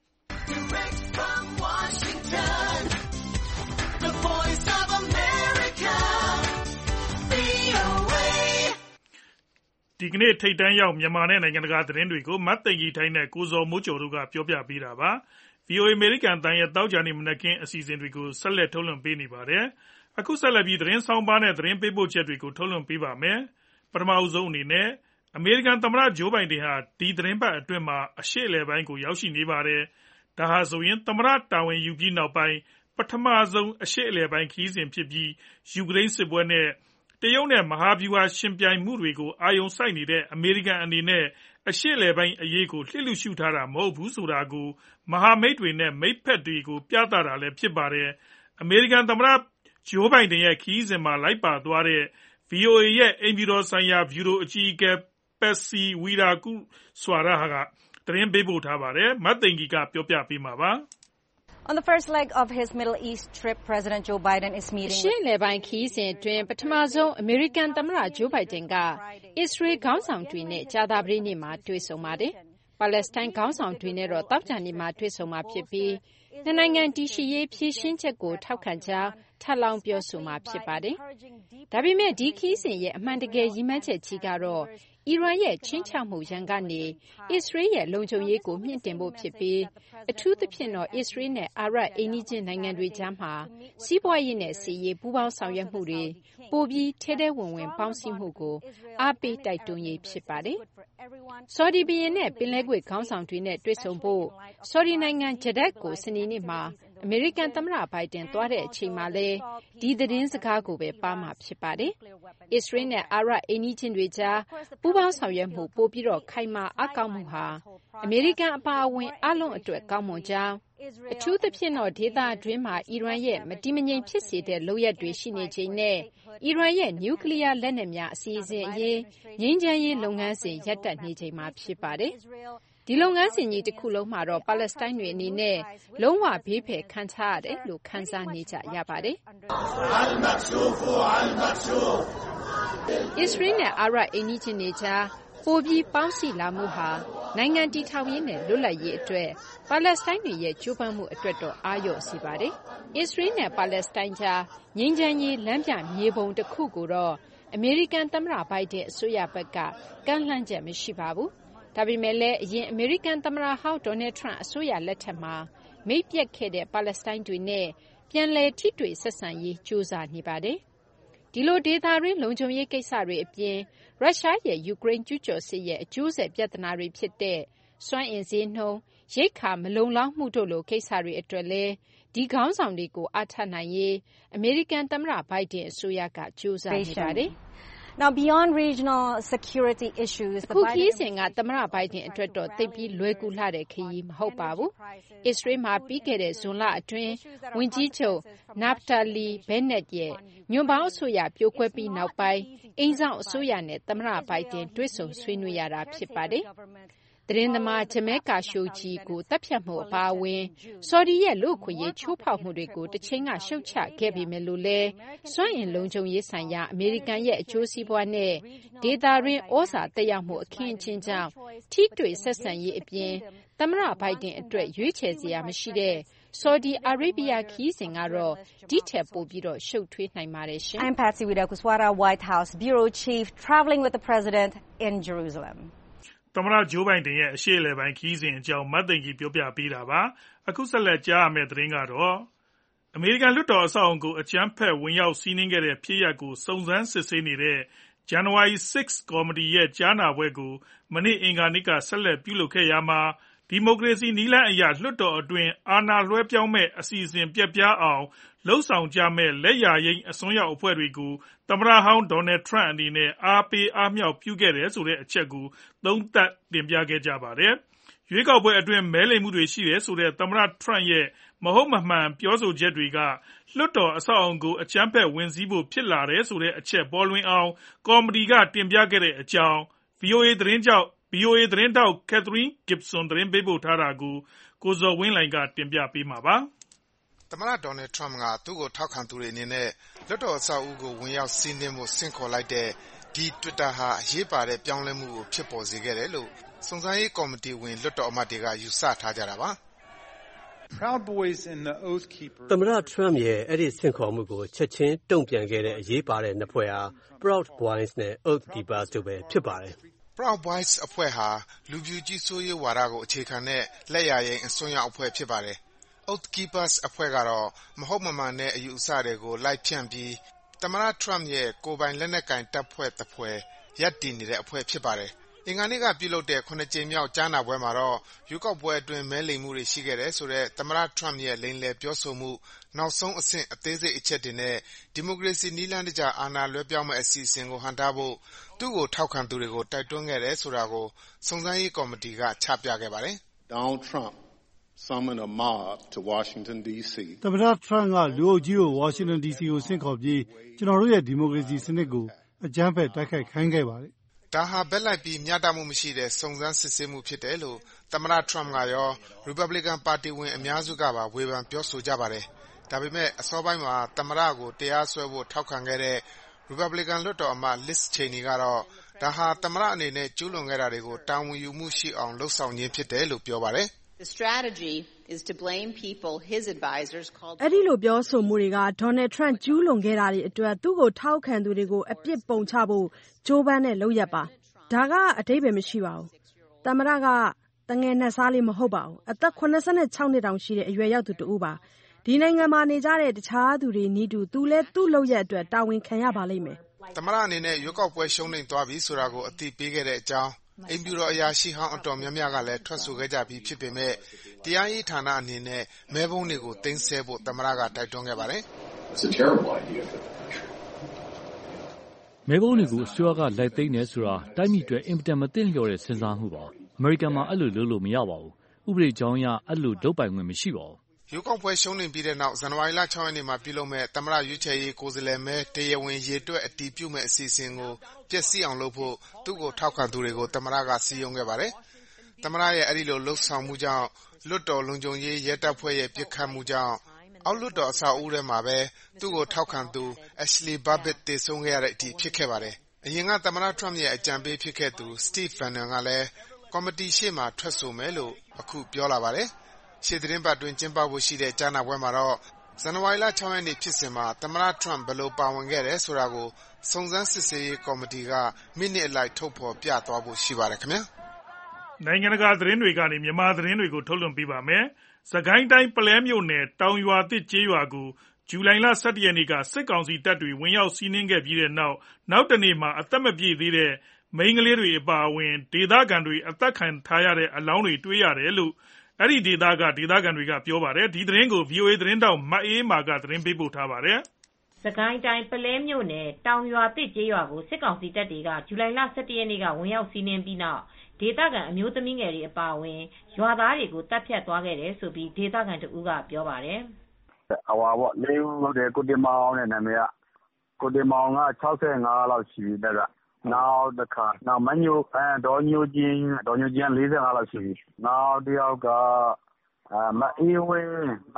ဒီကနေ့ထိပ်တန်းရောက်မြန်မာနဲ့နိုင်ငံတကာသတင်းတွေကိုမတ်သိင်ကြီးထိုင်းနဲ့ကိုဇော်မိုးကျော်တို့ကပြောပြပေးတာပါ။ VOA အမေရိကန်တန်ရဲ့တောက်ကြနေမနက်ခင်းအစီအစဉ်တွေကိုဆက်လက်ထုတ်လွှင့်ပေးနေပါတယ်။အခုဆက်လက်ပြီးသတင်းဆောင်ပါနဲ့သတင်းပေးပို့ချက်တွေကိုထုတ်လွှင့်ပေးပါမယ်။ပထမအဆုံးအနေနဲ့အမေရိကန်သမ္မတဂျိုးဘိုင်ဒန်ဟာဒီသတင်းပတ်အတွင်းမှာအရှေ့အလယ်ပိုင်းကိုရောက်ရှိနေပါတယ်။ဒါဟာဆိုရင်သမ္မတတာဝန်ယူပြီးနောက်ပိုင်းပထမဆုံးအရှေ့အလယ်ပိုင်းခရီးစဉ်ဖြစ်ပြီးယူကရိန်းစစ်ပွဲနဲ့တရုတ်နဲ့မဟာဗျူဟာယှဉ်ပြိုင်မှုတွေကိုအာရုံစိုက်နေတဲ့အမေရိကန်အနေနဲ့အရှေ့အလယ်ပိုင်းအရေးကိုလျစ်လျူရှုထားတာမဟုတ်ဘူးဆိုတာကိုမဟာမိတ်တွေနဲ့မိတ်ဖက်တွေကိုပြသတာလည်းဖြစ်ပါတယ်။အမေရိကန်သမ္မတဂျိုးဘိုင်ဒန်ရဲ့ခရီးစဉ်မှာလိုက်ပါသွားတဲ့ VOA ရဲ့အိမ်ဖြူတော်ဆိုင်ရာဗျူရိုအကြီးအကဲ Patsy Widakuswara ကသတင်းပေးပို့ထားပါတယ်။မတ်သိင်္ဂီကပြောပြပေးမှာပါ။ On the first leg of his Middle East trip, President Joe Biden is meeting ရှေ့လယ်ပိုင်းခီးစဉ်အတွင်းပထမဆုံးအမေရိကန်သမ္မတဂျိုးဘိုင်ဒန်ကအစ္စရေးခေါင်းဆောင်တွေနဲ့ကြာသပတေးနေ့မှာတွေ့ဆုံပါတယ်။ပါလက်စတိုင်းခေါင်းဆောင်တွေနဲ့တော့သောကြာနေ့မှာတွေ့ဆုံမှာဖြစ်ပြီးနှစ်နိုင်ငံတည်ရှိရေးဖြည့်ရှင်းချက်ကိုထောက်ခံကြောင်းထပ်လောင်းပြောဆိုမှာဖြစ်ပါတယ်။ဒါပေမဲ့ဒီခီးစဉ်ရဲ့အမှန်တကယ်ရည်မှန်းချက်ကြီးကတော့အီရန်ရဲ့ချင်းချောက်မှုရန်ကနေအစ္စရေးရဲ့လုံခြုံရေးကိုမြင့်တင်ဖို့ဖြစ်ပြီးအထူးသဖြင့်တော့အစ္စရေးနဲ့အာရပ်အိမ်နီးချင်းနိုင်ငံတွေကြားမှာစီးပွားရေးနဲ့စစ်ရေးပူးပေါင်းဆောင်ရွက်မှုတွေပိုပြီးထဲထဲဝင်ဝင်ပေါင်းစည်းမှုကိုအားပေးတိုက်တွန်းရေးဖြစ်ပါတယ်။ဆော်ဒီဘုရင်နဲ့ပင်လယ်ကွေ့ခေါင်းဆောင်တွေနဲ့တွေ့ဆုံဖို့ဆော်ဒီနိုင်ငံဂျဒက်ကိုစနေနေ့မှာအမေရိကန်သမ္မတဘိုင်ဒန်သွားတဲ့အချိန်မှာလည်းဒီသတင်းစကားကိုပဲပါမှာဖြစ်ပါတယ်။အစ္စရေးနဲ့အာရပ်အိမ်နီးချင်းတွေကြားပူးပေါင်းဆောင်ရွက်မှုပိုပြီးတော့ခိုင်မာအားကောင်းမှုဟာအမေရိကန်အပါအဝင်အားလုံးအတွက်ကောင်းမွန်ကြောင်းအထူးသဖြင့်တော့ဒေသအတွင်းမှာအီရန်ရဲ့မတည်မငြိမ်ဖြစ်စေတဲ့လုပ်ရပ်တွေရှိနေချိန်နဲ့အီရန်ရဲ့နျူကလ িয়ার လက်နက်များအစီအစဉ်အရေးငြိမ်းချမ်းရေးလုပ်ငန်းစဉ်ရပ်တန့်နေချိန်မှာဖြစ်ပါတယ်။ဒီလုပ်ငန်းစဉ်ကြီးတစ်ခုလုံးမှာတော့ပါလက်စတိုင်းတွေအနေနဲ့လုံးဝဘေးဖယ်ခံထားရတယ်လို့ခံစားနေကြရပါတယ်။အစ္စရေးနဲ့အာရပ်အိမ်နီးချင်းတွေကြားပိုပြီးပေါင်းစည်းလာမှုဟာနိုင်ငံတည်ထောင်ရေးနဲ့လွတ်လပ်ရေးအတွက်ပါလက်စတိုင်းတွေရဲ့ကြိုးပမ်းမှုအတွက်တော့အားလျော့စေပါတယ်။အစ္စရေးနဲ့ပါလက်စတိုင်းကြားငြိမ်းချမ်းရေးလမ်းပြမြေပုံတစ်ခုကိုတော့အမေရိကန်သမ္မတဘိုင်ဒန်အစိုးရဘက်ကကန့်လှန့်ချက်မရှိပါဘူး။ဒါပေမဲ့လည်းအရင်အမေရိကန်သမ္မတဟောင်းဒေါ်နယ်ထရန့်အစိုးရလက်ထက်မှာမိတ်ပျက်ခဲ့တဲ့ပါလက်စတိုင်းတွေနဲ့ပြန်လည်ထိတွေ့ဆက်ဆံရေးကြိုးစားနေပါတယ်။ဒီလိုဒေသတွင်းလုံခြုံရေးကိစ္စတွေအပြင်ရုရှားရဲ့ယူကရိန်းကျူးကျော်စစ်ရဲ့အကျိုးဆက်ပြဿနာတွေဖြစ်တဲ့စွမ်းအင်ဈေးနှုန်း၊ရိက္ခာမလုံလောက်မှုတို့လိုကိစ္စတွေအတွက်လည်းဒီခေါင်းဆောင်တွေကိုအားထားနိုင်ရေးအမေရိကန်သမ္မတဘိုင်ဒန်အစိုးရကကြိုးစားနေပါတယ်။ Now, beyond regional security issues, အခုခရီးစဉ်ကသမ္မတဘိုင်ဒန်အတွက်တော့သိပ်ပြီးလွယ်ကူလှတဲ့ခရီးမဟုတ်ပါဘူး။အစ္စရေးမှာပြီးခဲ့တဲ့ဇွန်လအတွင်းဝန်ကြီးချုပ် Naftali Bennett ရဲ့ညွန့်ပေါင်းအစိုးရပြိုကွဲပြီးနောက်ပိုင်းအိမ်စောင့်အစိုးရနဲ့သမ္မတဘိုင်ဒန်တွေ့ဆုံဆွေးနွေးရတာဖြစ်ပါတယ်။သတင်းသမား Jamal Khashoggi ကိုသတ်ဖြတ်မှုအပါအဝင်ဆော်ဒီရဲ့လူ့အခွင့်အရေးချိုးဖောက်မှုတွေကိုတချိန်ကရှုတ်ချခဲ့ပေမဲ့လို့လည်းစွမ်းအင်လုံခြုံရေးဆိုင်ရာအမေရိကန်ရဲ့အကျိုးစီးပွားနဲ့ဒေသတွင်းဩဇာသက်ရောက်မှုအခင်းအကျင်းကြောင့်ထိတွေ့ဆက်ဆံရေးအပြင်သမ္မတဘိုင်ဒန်အတွက်ရွေးချယ်စရာမရှိတဲ့ဆော်ဒီအာရေဗျခရီးစဉ်ကတော့ဒီထက်ပိုပြီးတော့ရှုပ်ထွေးနိုင်ပါတယ်ရှင်။ I'm Patsy Widakuswara, White House Bureau Chief, traveling with the President in Jerusalem. သမ္မတဂျိုးဘိုင်ဒန်ရဲ့အရှေ့အလယ်ပိုင်းခရီးစဉ်အကြောင်းမတ်သိင်ကြီးပြောပြပေးတာပါ။အခုဆက်လက်ကြားရမယ့်သတင်းကတော့အမေရိကန်လွှတ်တော်အဆောက်အအုံကိုအကြမ်းဖက်ဝင်ရောက်စီးနင်းခဲ့တဲ့ဖြစ်ရပ်ကိုစုံစမ်းစစ်ဆေးနေတဲ့ January 6 ကော်မတီရဲ့ကြားနာပွဲကိုမနေ့အင်္ဂါနေ့ကဆက်လက်ပြုလုပ်ခဲ့ရာမှာဒီမိုကရေစီနည်းလမ်းအရလွှတ်တော်အတွင်းအာဏာလွှဲပြောင်းမဲ့အစီအစဉ်ပျက်ပြားအောင်လှုံ့ဆော်ကြမဲ့လက်ယာယိမ်းအစွန်းရောက်အဖွဲ့တွေကိုသမ္မတဟောင်းဒေါ်နယ်ထရန့်အနေနဲ့အားပေးအားမြှောက်ပြုခဲ့တယ်ဆိုတဲ့အချက်ကိုသုံးသပ်တင်ပြခဲ့ကြပါတယ်။ရွေးကောက်ပွဲအတွင်းမဲလိမ်မှုတွေရှိတယ်ဆိုတဲ့သမ္မတထရန့်ရဲ့မဟုတ်မမှန်ပြောဆိုချက်တွေကလွှတ်တော်အဆောက်အအုံကိုအကြမ်းဖက်ဝင်စီးဖို့ဖြစ်လာတယ်ဆိုတဲ့အချက်ပေါ်လွင်အောင်ကော်မတီကတင်ပြခဲ့တဲ့အကြောင်း VOA သတင်းထောက် Catherine Gibson သတင်းပေးပို့ထားတာကိုကိုဇော်ဝင်းလှိုင်ကတင်ပြပေးမှာပါ။သမ္မတဒေါ်နယ်ထရန့်ကသူ့ကိုထောက်ခံသူတွေအနေနဲ့လွှတ်တော်အဆောက်အဦကိုဝင်ရောက်စီးနင်းဖို့ဆင့်ခေါ်လိုက်တဲ့ဒီ Twitter ဟာအရေးပါတဲ့ပြောင်းလဲမှုကိုဖြစ်ပေါ်စေခဲ့တယ်လို့စုံစမ်းရေးကော်မတီဝင်လွှတ်တော်အမတ်တွေကယူဆထားကြတာပါ။သမ္မတထရန့်ရဲ့အဲ့ဒီဆင့်ခေါ်မှုကိုချက်ချင်းတုံ့ပြန်ခဲ့တဲ့အရေးပါတဲ့နှစ်ဖွဲ့ဟာ Proud Boys နဲ့ Oath Keepers တို့ပဲဖြစ်ပါတယ်။ Proud Boys အဖွဲ့ဟာလူဖြူကြီးစိုးရေးဝါဒကိုအခြေခံတဲ့လက်ယာယိမ်းအစွန်းရောက်အဖွဲ့ဖြစ်ပါတယ်။ Oath Keepers အဖွဲ့ကတော့မဟုတ်မမှန်တဲ့အယူအဆတွေကိုလိုက်ဖြန့်ပြီးသမ္မတထရန့်ရဲ့ကိုယ်ပိုင်လက်နက်ကိုင်တပ်ဖွဲ့တစ်ဖွဲ့ရပ်တည်နေတဲ့အဖွဲ့ဖြစ်ပါတယ်။အင်္ဂါနေ့ကပြုလုပ်တဲ့7ကြိမ်မြောက်ကြားနာပွဲမှာတော့ရွေးကောက်ပွဲအတွင်းမဲလိမ်မှုတွေရှိခဲ့တယ်ဆိုတဲ့သမ္မတထရန့်ရဲ့လိမ်လည်ပြောဆိုမှုနောက်ဆုံးအဆင့်အသေးစိတ်အချက်တွေနဲ့ဒီမိုကရေစီနည်းလမ်းတကျအာဏာလွှဲပြောင်းမဲ့အစီအစဉ်ကိုဟန့်တားဖို့သူ့ကိုထောက်ခံသူတွေကိုတိုက်တွန်းခဲ့တယ်ဆိုတာကိုစုံစမ်းရေးကော်မတီကချပြခဲ့ပါတယ်။ Donald Trump summoned a mob to Washington D.C. သမ္မတထရန့်ကလူအုပ်ကြီးကိုဝါရှင်တန် D.C. ကိုဆင့်ခေါ်ပြီးကျွန်တော်တို့ရဲ့ဒီမိုကရေစီစနစ်ကိုအကြမ်းဖက်တိုက်ခိုက်ခိုင်းခဲ့ပါတယ်။ဒါဟာဘက်လိုက်ပြီးမျှတမှုမရှိတဲ့စုံစမ်းစစ်ဆေးမှုဖြစ်တယ်လို့သမ္မတထရန့်ကရော Republican ပါတီဝင်အများစုကပါဝေဖန်ပြောဆိုကြပါတယ်။ဒါပေမဲ့အစောပိုင်းမှာသမ္မတကိုတရားစွဲဖို့ထောက်ခံခဲ့တဲ့ Republican လွှတ်တော်အမတ် Liz Cheney ကတော့ဒါဟာသမ္မတအနေနဲ့ကျူးလွန်ခဲ့တာတွေကိုတာဝန်ယူမှုရှိအောင်လုပ်ဆောင်ခြင်းဖြစ်တယ်လို့ပြောပါတယ်။ The strategy is to blame people his advisors called အဲ့ဒီလိုပြောဆိုမှုတွေကဒေါ်နယ်ထရန့်ကျူးလွန်ခဲ့တာတွေအတွက်သူ့ကိုထောက်ခံသူတွေကိုအပြစ်ပုံချဖို့ကြိုးပမ်းတဲ့လုပ်ရပ်ပါဒါကအဓိပ္ပာယ်မရှိပါဘူးသမ္မတကတငယ်နှစ်စားလေးမဟုတ်ပါဘူးအသက်86နှစ်တောင်ရှိတဲ့အရွယ်ရောက်သူတူပါဒီနိုင်ငံမှာနေကြတဲ့တခြားသူတွေနီးတူသူလည်းသူ့လုပ်ရက်အတွက်တာဝန်ခံရပါလိမ့်မယ်သမ္မတအနေနဲ့ရွေးကောက်ပွဲရှုံးနိမ့်သွားပြီဆိုတာကိုအသိပေးခဲ့တဲ့အကြောင်းအိမ်ဖြူတော်အရာရှိဟောင်းအတော်များများကလည်းထွက်ဆိုခဲ့ကြပြီးဖြစ်ပေမဲ့တရားရေးဌာနအနေနဲ့မဲပုံးတွေကိုသိမ်းဆည်းဖို့သမ္မတကတိုက်တွန်းခဲ့ပါတယ်မဲပုံးတွေကိုအစိုးရကလိုက်သိမ်းတယ်ဆိုတာတိုင်းပြည်အတွက်အင်မတန်မသင့်လျော်တဲ့စဉ်းစားမှုပါအမေရိကန်မှာအဲ့လိုလုပ်လို့မရပါဘူးဥပဒေကြောင်းအရအဲ့လိုလုပ်ပိုင်ခွင့်မရှိပါဘူးရွေးကောက်ပွဲရှုံးနိမ့်ပြီးတဲ့နောက်ဇန်နဝါရီလ6ရက်နေ့မှာပြုလုပ်မဲ့သမ္မတရွေးချယ်ရေးကိုယ်စားလှယ်မဲတရားဝင်ရေတွက်အတည်ပြုမဲ့အစီအစဉ်ကိုပျက်စီးအောင်လုပ်ဖို့သူ့ကိုထောက်ခံသူတွေကိုသမ္မတကစီရင်ခဲ့ပါတယ်။သမ္မတရဲ့အဲ့ဒီလိုလှုပ်ဆောင်မှုကြောင့်လွှတ်တော်လုံခြုံရေးရဲတပ်ဖွဲ့ရဲ့ပစ်ခတ်မှုကြောင့်အောက်လွှတ်တော်အဆောက်အဦထဲမှာပဲသူ့ကိုထောက်ခံသူ Ashley Babbitt သေဆုံးခဲ့ရတဲ့အထိဖြစ်ခဲ့ပါတယ်။အရင်ကသမ္မတထရန့်ရဲ့အကြံပေးဖြစ်ခဲ့သူ Steve Bannon ကလည်းကော်မတီရှေ့မှာထွက်ဆိုမယ်လို့အခုပြောလာပါတယ်။ရှေ့သတင်းပတ်တွင်ကျင်းပဖို့ရှိတဲ့ကြားနာပွဲမှာတော့ဇန်နဝါရီလ 6 ရက်နေ့ဖြစ်စဉ်မှာသမ္မတ Trump ဘယ်လိုပါဝင်ခဲ့တယ်ဆိုတာကိုစုံစမ်းစစ်ဆေးရေးကော်မတီကမိနစ်အလိုက်ထုတ်ဖော်ပြသွားဖို့ရှိပါတယ်ခင်ဗျာ။နိုင်ငံတကာသတင်းတွေကနေမြန်မာသတင်းတွေကိုထုတ်လွှင့်ပေးပါမယ်။စကိုင်းတိုင်းပုလဲမြို့နယ်တောင်ရွာသစ်ကျေးရွာကိုဇူလိုင်လ 17 ရက်နေ့ကစစ်ကောင်စီတပ်တွေဝင်ရောက်စီးနင်းခဲ့ပြီးတဲ့နောက်တနေ့မှာအသက်မပြည့်သေးတဲ့မိန်းကလေးတွေအပါအဝင်ဒေသခံတွေအသက်ခံထားရတဲ့အလောင်းတွေတွေ့ရတယ်လို့အဲ့ဒီဒေသခံတွေကပြောပါတယ်။ဒီသတင်းကို VOA သတင်းတောက်မအေးမာကသတင်းပေးပို့ထားပါတယ်။စကိုင်းတိုင်းပုလဲမြို့နယ်တောင်ရွာသစ်ကျေးရွာကိုစစ်ကောင်စီတပ်တွေကဇူလိုင်လ 17 ရက်နေ့ကဝင်ရောက်စီးနင်းပြီးနောက်ဒေသခံအမျိုးသမီးငယ်တွေအပါအဝင်ရွာသားတွေကိုတပ်ဖြတ်သွားခဲ့တယ်လို့ဒေသခံတဦးကပြောပါတယ်။လေးဦးဟုတ်တယ်ကိုတင်မောင်နဲ့နာမည်ကကိုတင်မောင်က65လောက်ရှိပြီတက်ကနောက်တစ်ခါမညိုဒေါ်ညိုကျင်း45လောက်ရှိပြီနောက်တစ်ယောက်ကမအေးဝင်းက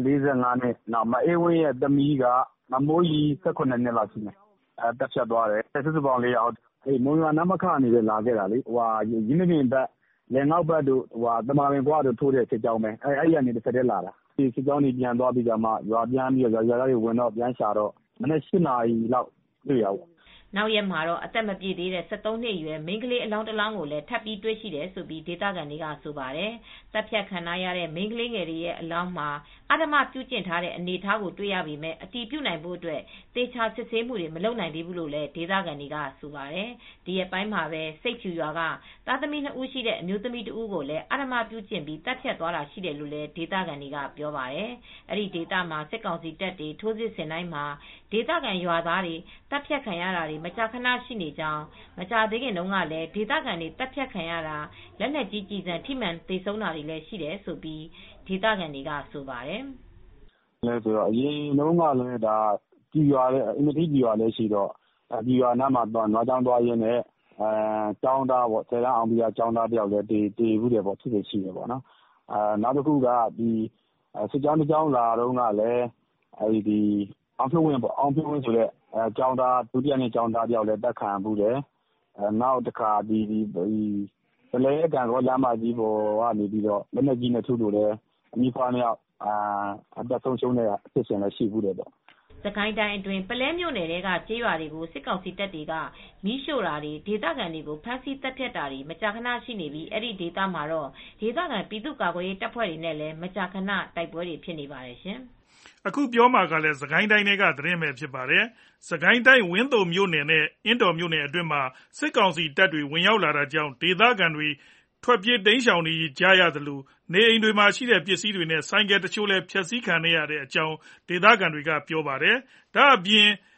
45နှစ်နောက်မအေးဝင်းရဲ့သမီးကမမိုးကြီး18နှစ်လောက်ရှိတယ်တက်ဖြတ်သွားတယ်စုစုပေါင်း4ယောက်မုံရွာနမခအနေနဲ့လာခဲ့တာလေရင်းနှီးဘက်လက်ငေါက်ဘက်တို့တမာပင်ကွာတို့ထိုးတဲ့စစ်ကြောင်းပဲအဲ့ဒီကနေတစ်ဆက်တည်းလာတာဒီစစ်ကြောင်းကြီးပြန်သွားပြီးကြမှာရွာပြန်ပြီးရွာသားတွေဝင်တော့ပြန်ရှာတော့မနေ့8နာရီလောက်တွေ့ရအောင်နောက်ရက်မှာတော့အသက်မပြည့်သေးတဲ့73နှစ်အရွယ်မိန်းကလေးအလောင်းတစ်လောင်းကိုလည်းထပ်ပြီးတွေ့ရှိတယ်လို့ဒေသခံတွေကဆိုပါတယ်။တပ်ဖြတ်ခံရတဲ့မိန်းကလေးငယ်တွေရဲ့အလောင်းမှာအဓမ္မပြုကျင့်ထားတဲ့အနေအထားကိုတွေ့ရပေမဲ့အတည်ပြုနိုင်ဖို့အတွက်သေချာစစ်ဆေးမှုတွေမလုပ်နိုင်သေးဘူးလို့လည်းဒေသခံတွေကဆိုပါတယ်။ဒီရက်ပိုင်းမှာပဲစိတ်ဖြူရွာကသားသမီး2ဦးရှိတဲ့အမျိုးသမီး2ဦးကိုလည်းအဓမ္မပြုကျင့်ပြီးတပ်ဖြတ်သွားတာရှိတယ်လို့လည်းဒေသခံတွေကပြောပါတယ်။အဲဒီဒေသမှာစစ်ကောင်စီတပ်တွေထိုးစစ်ဆင်တိုင်းမှာဒေသခံရွာသားတွေတပ်ဖြတ်ခံရတာတွေမကြာခဏရှိနေကြောင်းမကြာသေးခင်တုန်းကလည်းဒေသခံတွေတပ်ဖြတ်ခံရတာလက်နက်ကြီးကြီးစံထိမှန်သေဆုံးတာတွေလည်းရှိတယ်ဆိုပြီးဒေသခံတွေကဆိုပါတယ်။လဲဆိုတော့အရင်တုန်းကလည်းဒါကြီးရွာတဲ့အင်မတိကြီးရွာလည်းရှိတော့ကြီးရွာနားမှာတော့နွားချောင်းသွားရင်းနဲ့ကျောင်းသားပေါ့ဆယ်တန်းအောင်ပြီးကျောင်းသားတယောက်လည်းတေဘူးတယ်ပေါ့ဖြစ်ဖြစ်ရှိတယ်ပေါ့နော်။နောက်တစ်ခုကဒီစစ်ကြောင်းတစ်ကြောင်းလာတော့ကလည်းအဲဒီအောင်ဖြိုးဝင်းဆိုတဲ့ကျောင်းသားဒုတိယနှစ်ကျောင်းသားတယောက်လည်းတက်ခံဘူးတယ်နောက်တစ်ခါဒီပလဲကံရောလမ်းမကြီးပေါ်ကနေပြီးတော့လက်နက်ကြီးနဲ့ထုလို့လည်းအမိဖွားမြောက်အသက်ဆုံးရှုံးတဲ့အဖြစ်ရှင်လည်းရှိဘူးတယ်ပေါ့စကိုင်းတိုင်းအတွင်းပလဲမြို့နယ်တွေကကျေးရွာတွေကိုစစ်ကောင်စီတပ်တွေကမီးရှို့တာတွေဒေသခံတွေကိုဖမ်းဆီးတပ်ဖြတ်တာတွေမကြာခဏရှိနေပြီးအဲ့ဒီဒေသမှာတော့ဒေသခံပြည်သူ့ကာကွယ်ရေးတပ်ဖွဲ့တွေနဲ့လည်းမကြာခဏတိုက်ပွဲတွေဖြစ်နေပါတယ်ရှင်အခုပြောမှာကလည်းစကိုင်းတိုင်းကသတင်းပဲဖြစ်ပါတယ်။စကိုင်းတိုင်းဝင်းသိုမြို့နယ်နဲ့အင်းတော်မြို့နယ်အတွင်းမှာစစ်ကောင်စီတပ်တွေဝင်ရောက်လာတာကြောင့်ဒေသခံတွေထွက်ပြေးတိမ်းရှောင်နေကြရသလိုနေအိမ်တွေမှာရှိတဲ့ပစ္စည်းတွေနဲ့ဆိုင်ကယ်တချို့လည်းဖျက်ဆီးခံရတဲ့အကြောင်းဒေသခံတွေကပြောပါတယ်။ဒါအပြင်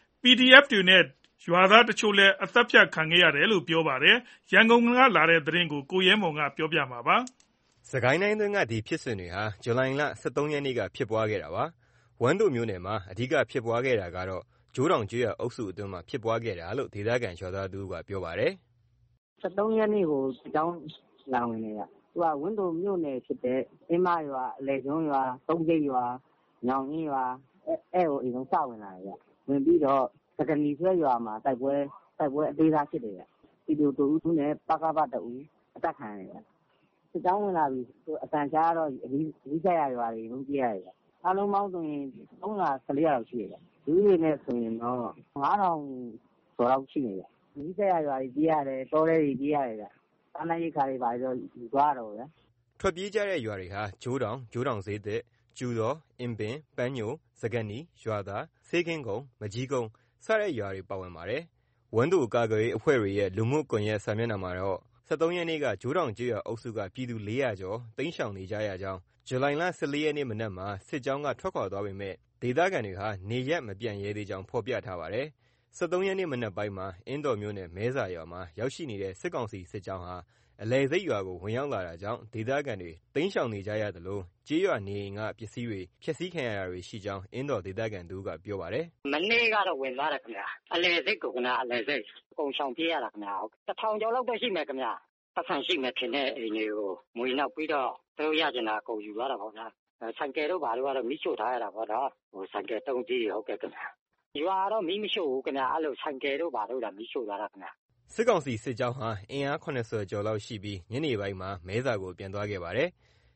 PDF တွေနဲ့ရွာသားတချို့လည်းအသက်ဖြတ်ခံရတယ်လို့ပြောပါတယ်။ရန်ကုန်ကလာတဲ့သတင်းကိုကိုရဲမွန်ကပြောပြမှာပါ။စကိုင်းတိုင်းတွင်းကဒီဖြစ်စဉ်တွေဟာဇူလိုင်လ 13 ရက်နေ့ကဖြစ်ပွားခဲ့တာပါ။ဝမ်းတို့မြို့နယ်မှာအဓိကဖြစ်ပွားခဲ့တာကတော့ဂျိုးတောင်ကျွော်အုပ်စုအတွင်းမှာဖြစ်ပွားခဲ့တာလို့ဒေသခံရွာသားတို့ကပြောပါတယ်။13 ရက်နေ့ကိုကျောင်းလာဝင်နေရ။သူကဝင်းတို့မြို့နယ်ဖြစ်တဲ့အင်းမရွာအလဲကျွန်းရွာသုံးကျိတ်ရွာညောင်ကြီးရွာအဲ့ကိုအိမ်စဝင်လာတယ်။ဝင်ပြီးတော့စကနီဆွဲရွာမှာတိုက်ပွဲအသေးစားဖြစ်တယ်။ဒီလိုတူဦးနဲ့ပကပတဦးအတက်ခံရတယ်။စစ်ကြောင်းဝင်လာပြီးအတန်ကြားတော့ဒီဆက်ရရွာတွေလုံးပြရတယ်။အားလုံးပေါင်းဆိုရင်314ရောက်ရှိတယ်။လူတွေနဲ့ဆိုရင်တော့9000ကျော်လောက်ရှိနေတယ်။ဒီဆက်ရရွာတွေပြေးရတယ်တောထဲတွေပြေးရတယ်ဗျ။စားနပ်ရိက္ခာတွေပါတော့ယူသွားတော့ဗျ။ထွက်ပြေးကြတဲ့ရွာတွေဟာဂျိုးတောင်ဈေးသစ်ကျူတော်အင်ပင်ပန်းညိုစကနီရွာသားဆေးကင်းကုန်းမကြီးကုန်းစတဲ့ရွာတွေပါဝင်ပါတယ်။ဝန်းတို့ကာကွယ်ရေးအဖွဲ့တွေရဲ့လူမှုကွန်ရက်စာမျက်နှာမှာတော့13 ရက်နေ့ကဂျိုးတောင်ကျွော်အုပ်စုကပြည်သူ400ကျော်တိမ်းရှောင်နေကြရကြောင်းဇူလိုင်လ 14 ရက်နေ့မနက်မှာစစ်ကြောင်းကထွက်ခွာသွားပေမဲ့ဒေသခံတွေဟာနေရက်မပြန်ရဲသေးကြောင်းဖော်ပြထားပါတယ်။13 ရက်နေ့မနက်ပိုင်းမှာအင်းတော်မြို့နယ်မဲစာရွာမှာရောက်ရှိနေတဲ့စစ်ကောင်စီစစ်ကြောင်းဟာအလဲစိတ်ရွာကိုဝင်ရောက်လာတာကြောင့်ဒေသခံတွေတိမ်းရှောင်နေကြရသလိုကျေးရွာနေအိမ်ကပစ္စည်းတွေဖျက်ဆီးခံရတာတွေရှိကြောင်းအင်းတော်ဒေသခံတို့ကပြောပါတယ်။မနေ့ကတော့ဝင်သွားတယ်ခင်ဗျာ။အလဲစိတ်ကိုအလဲစိတ်အကုန်ရှောင်ပြေးရတာခင်ဗျာ။1000ကျော်လောက်တော့ရှိမယ်ခင်ဗျာ။ပတ်စံရှိမယ်ထင်တဲ့အိမ်တွေကိုမွေနောက်ပြီးတော့သူတို့ရကျင်တာအကုန်ယူသွားတာပေါ့ဗျာ။ဆိုင်ကယ်တို့ဘာတို့ကတော့မိချို့ထားရတာပေါ့နော်။ဆိုင်ကယ်3ကြီးဟုတ်ကဲ့ခင်ဗျာ။ရွာတော့မိမရှို့ဘူးခင်ဗျာ။အဲ့လိုဆိုင်ကယ်တို့ဘာတို့လားမိချို့သွားတာခင်ဗျာ။စစ်ကောင်စီစစ်ကြောင်းဟာအင်အား80ကျော်လောက်ရှိပြီးညနေပိုင်းမှာမဲစာကိုပြန်သွားခဲ့ပါတယ်။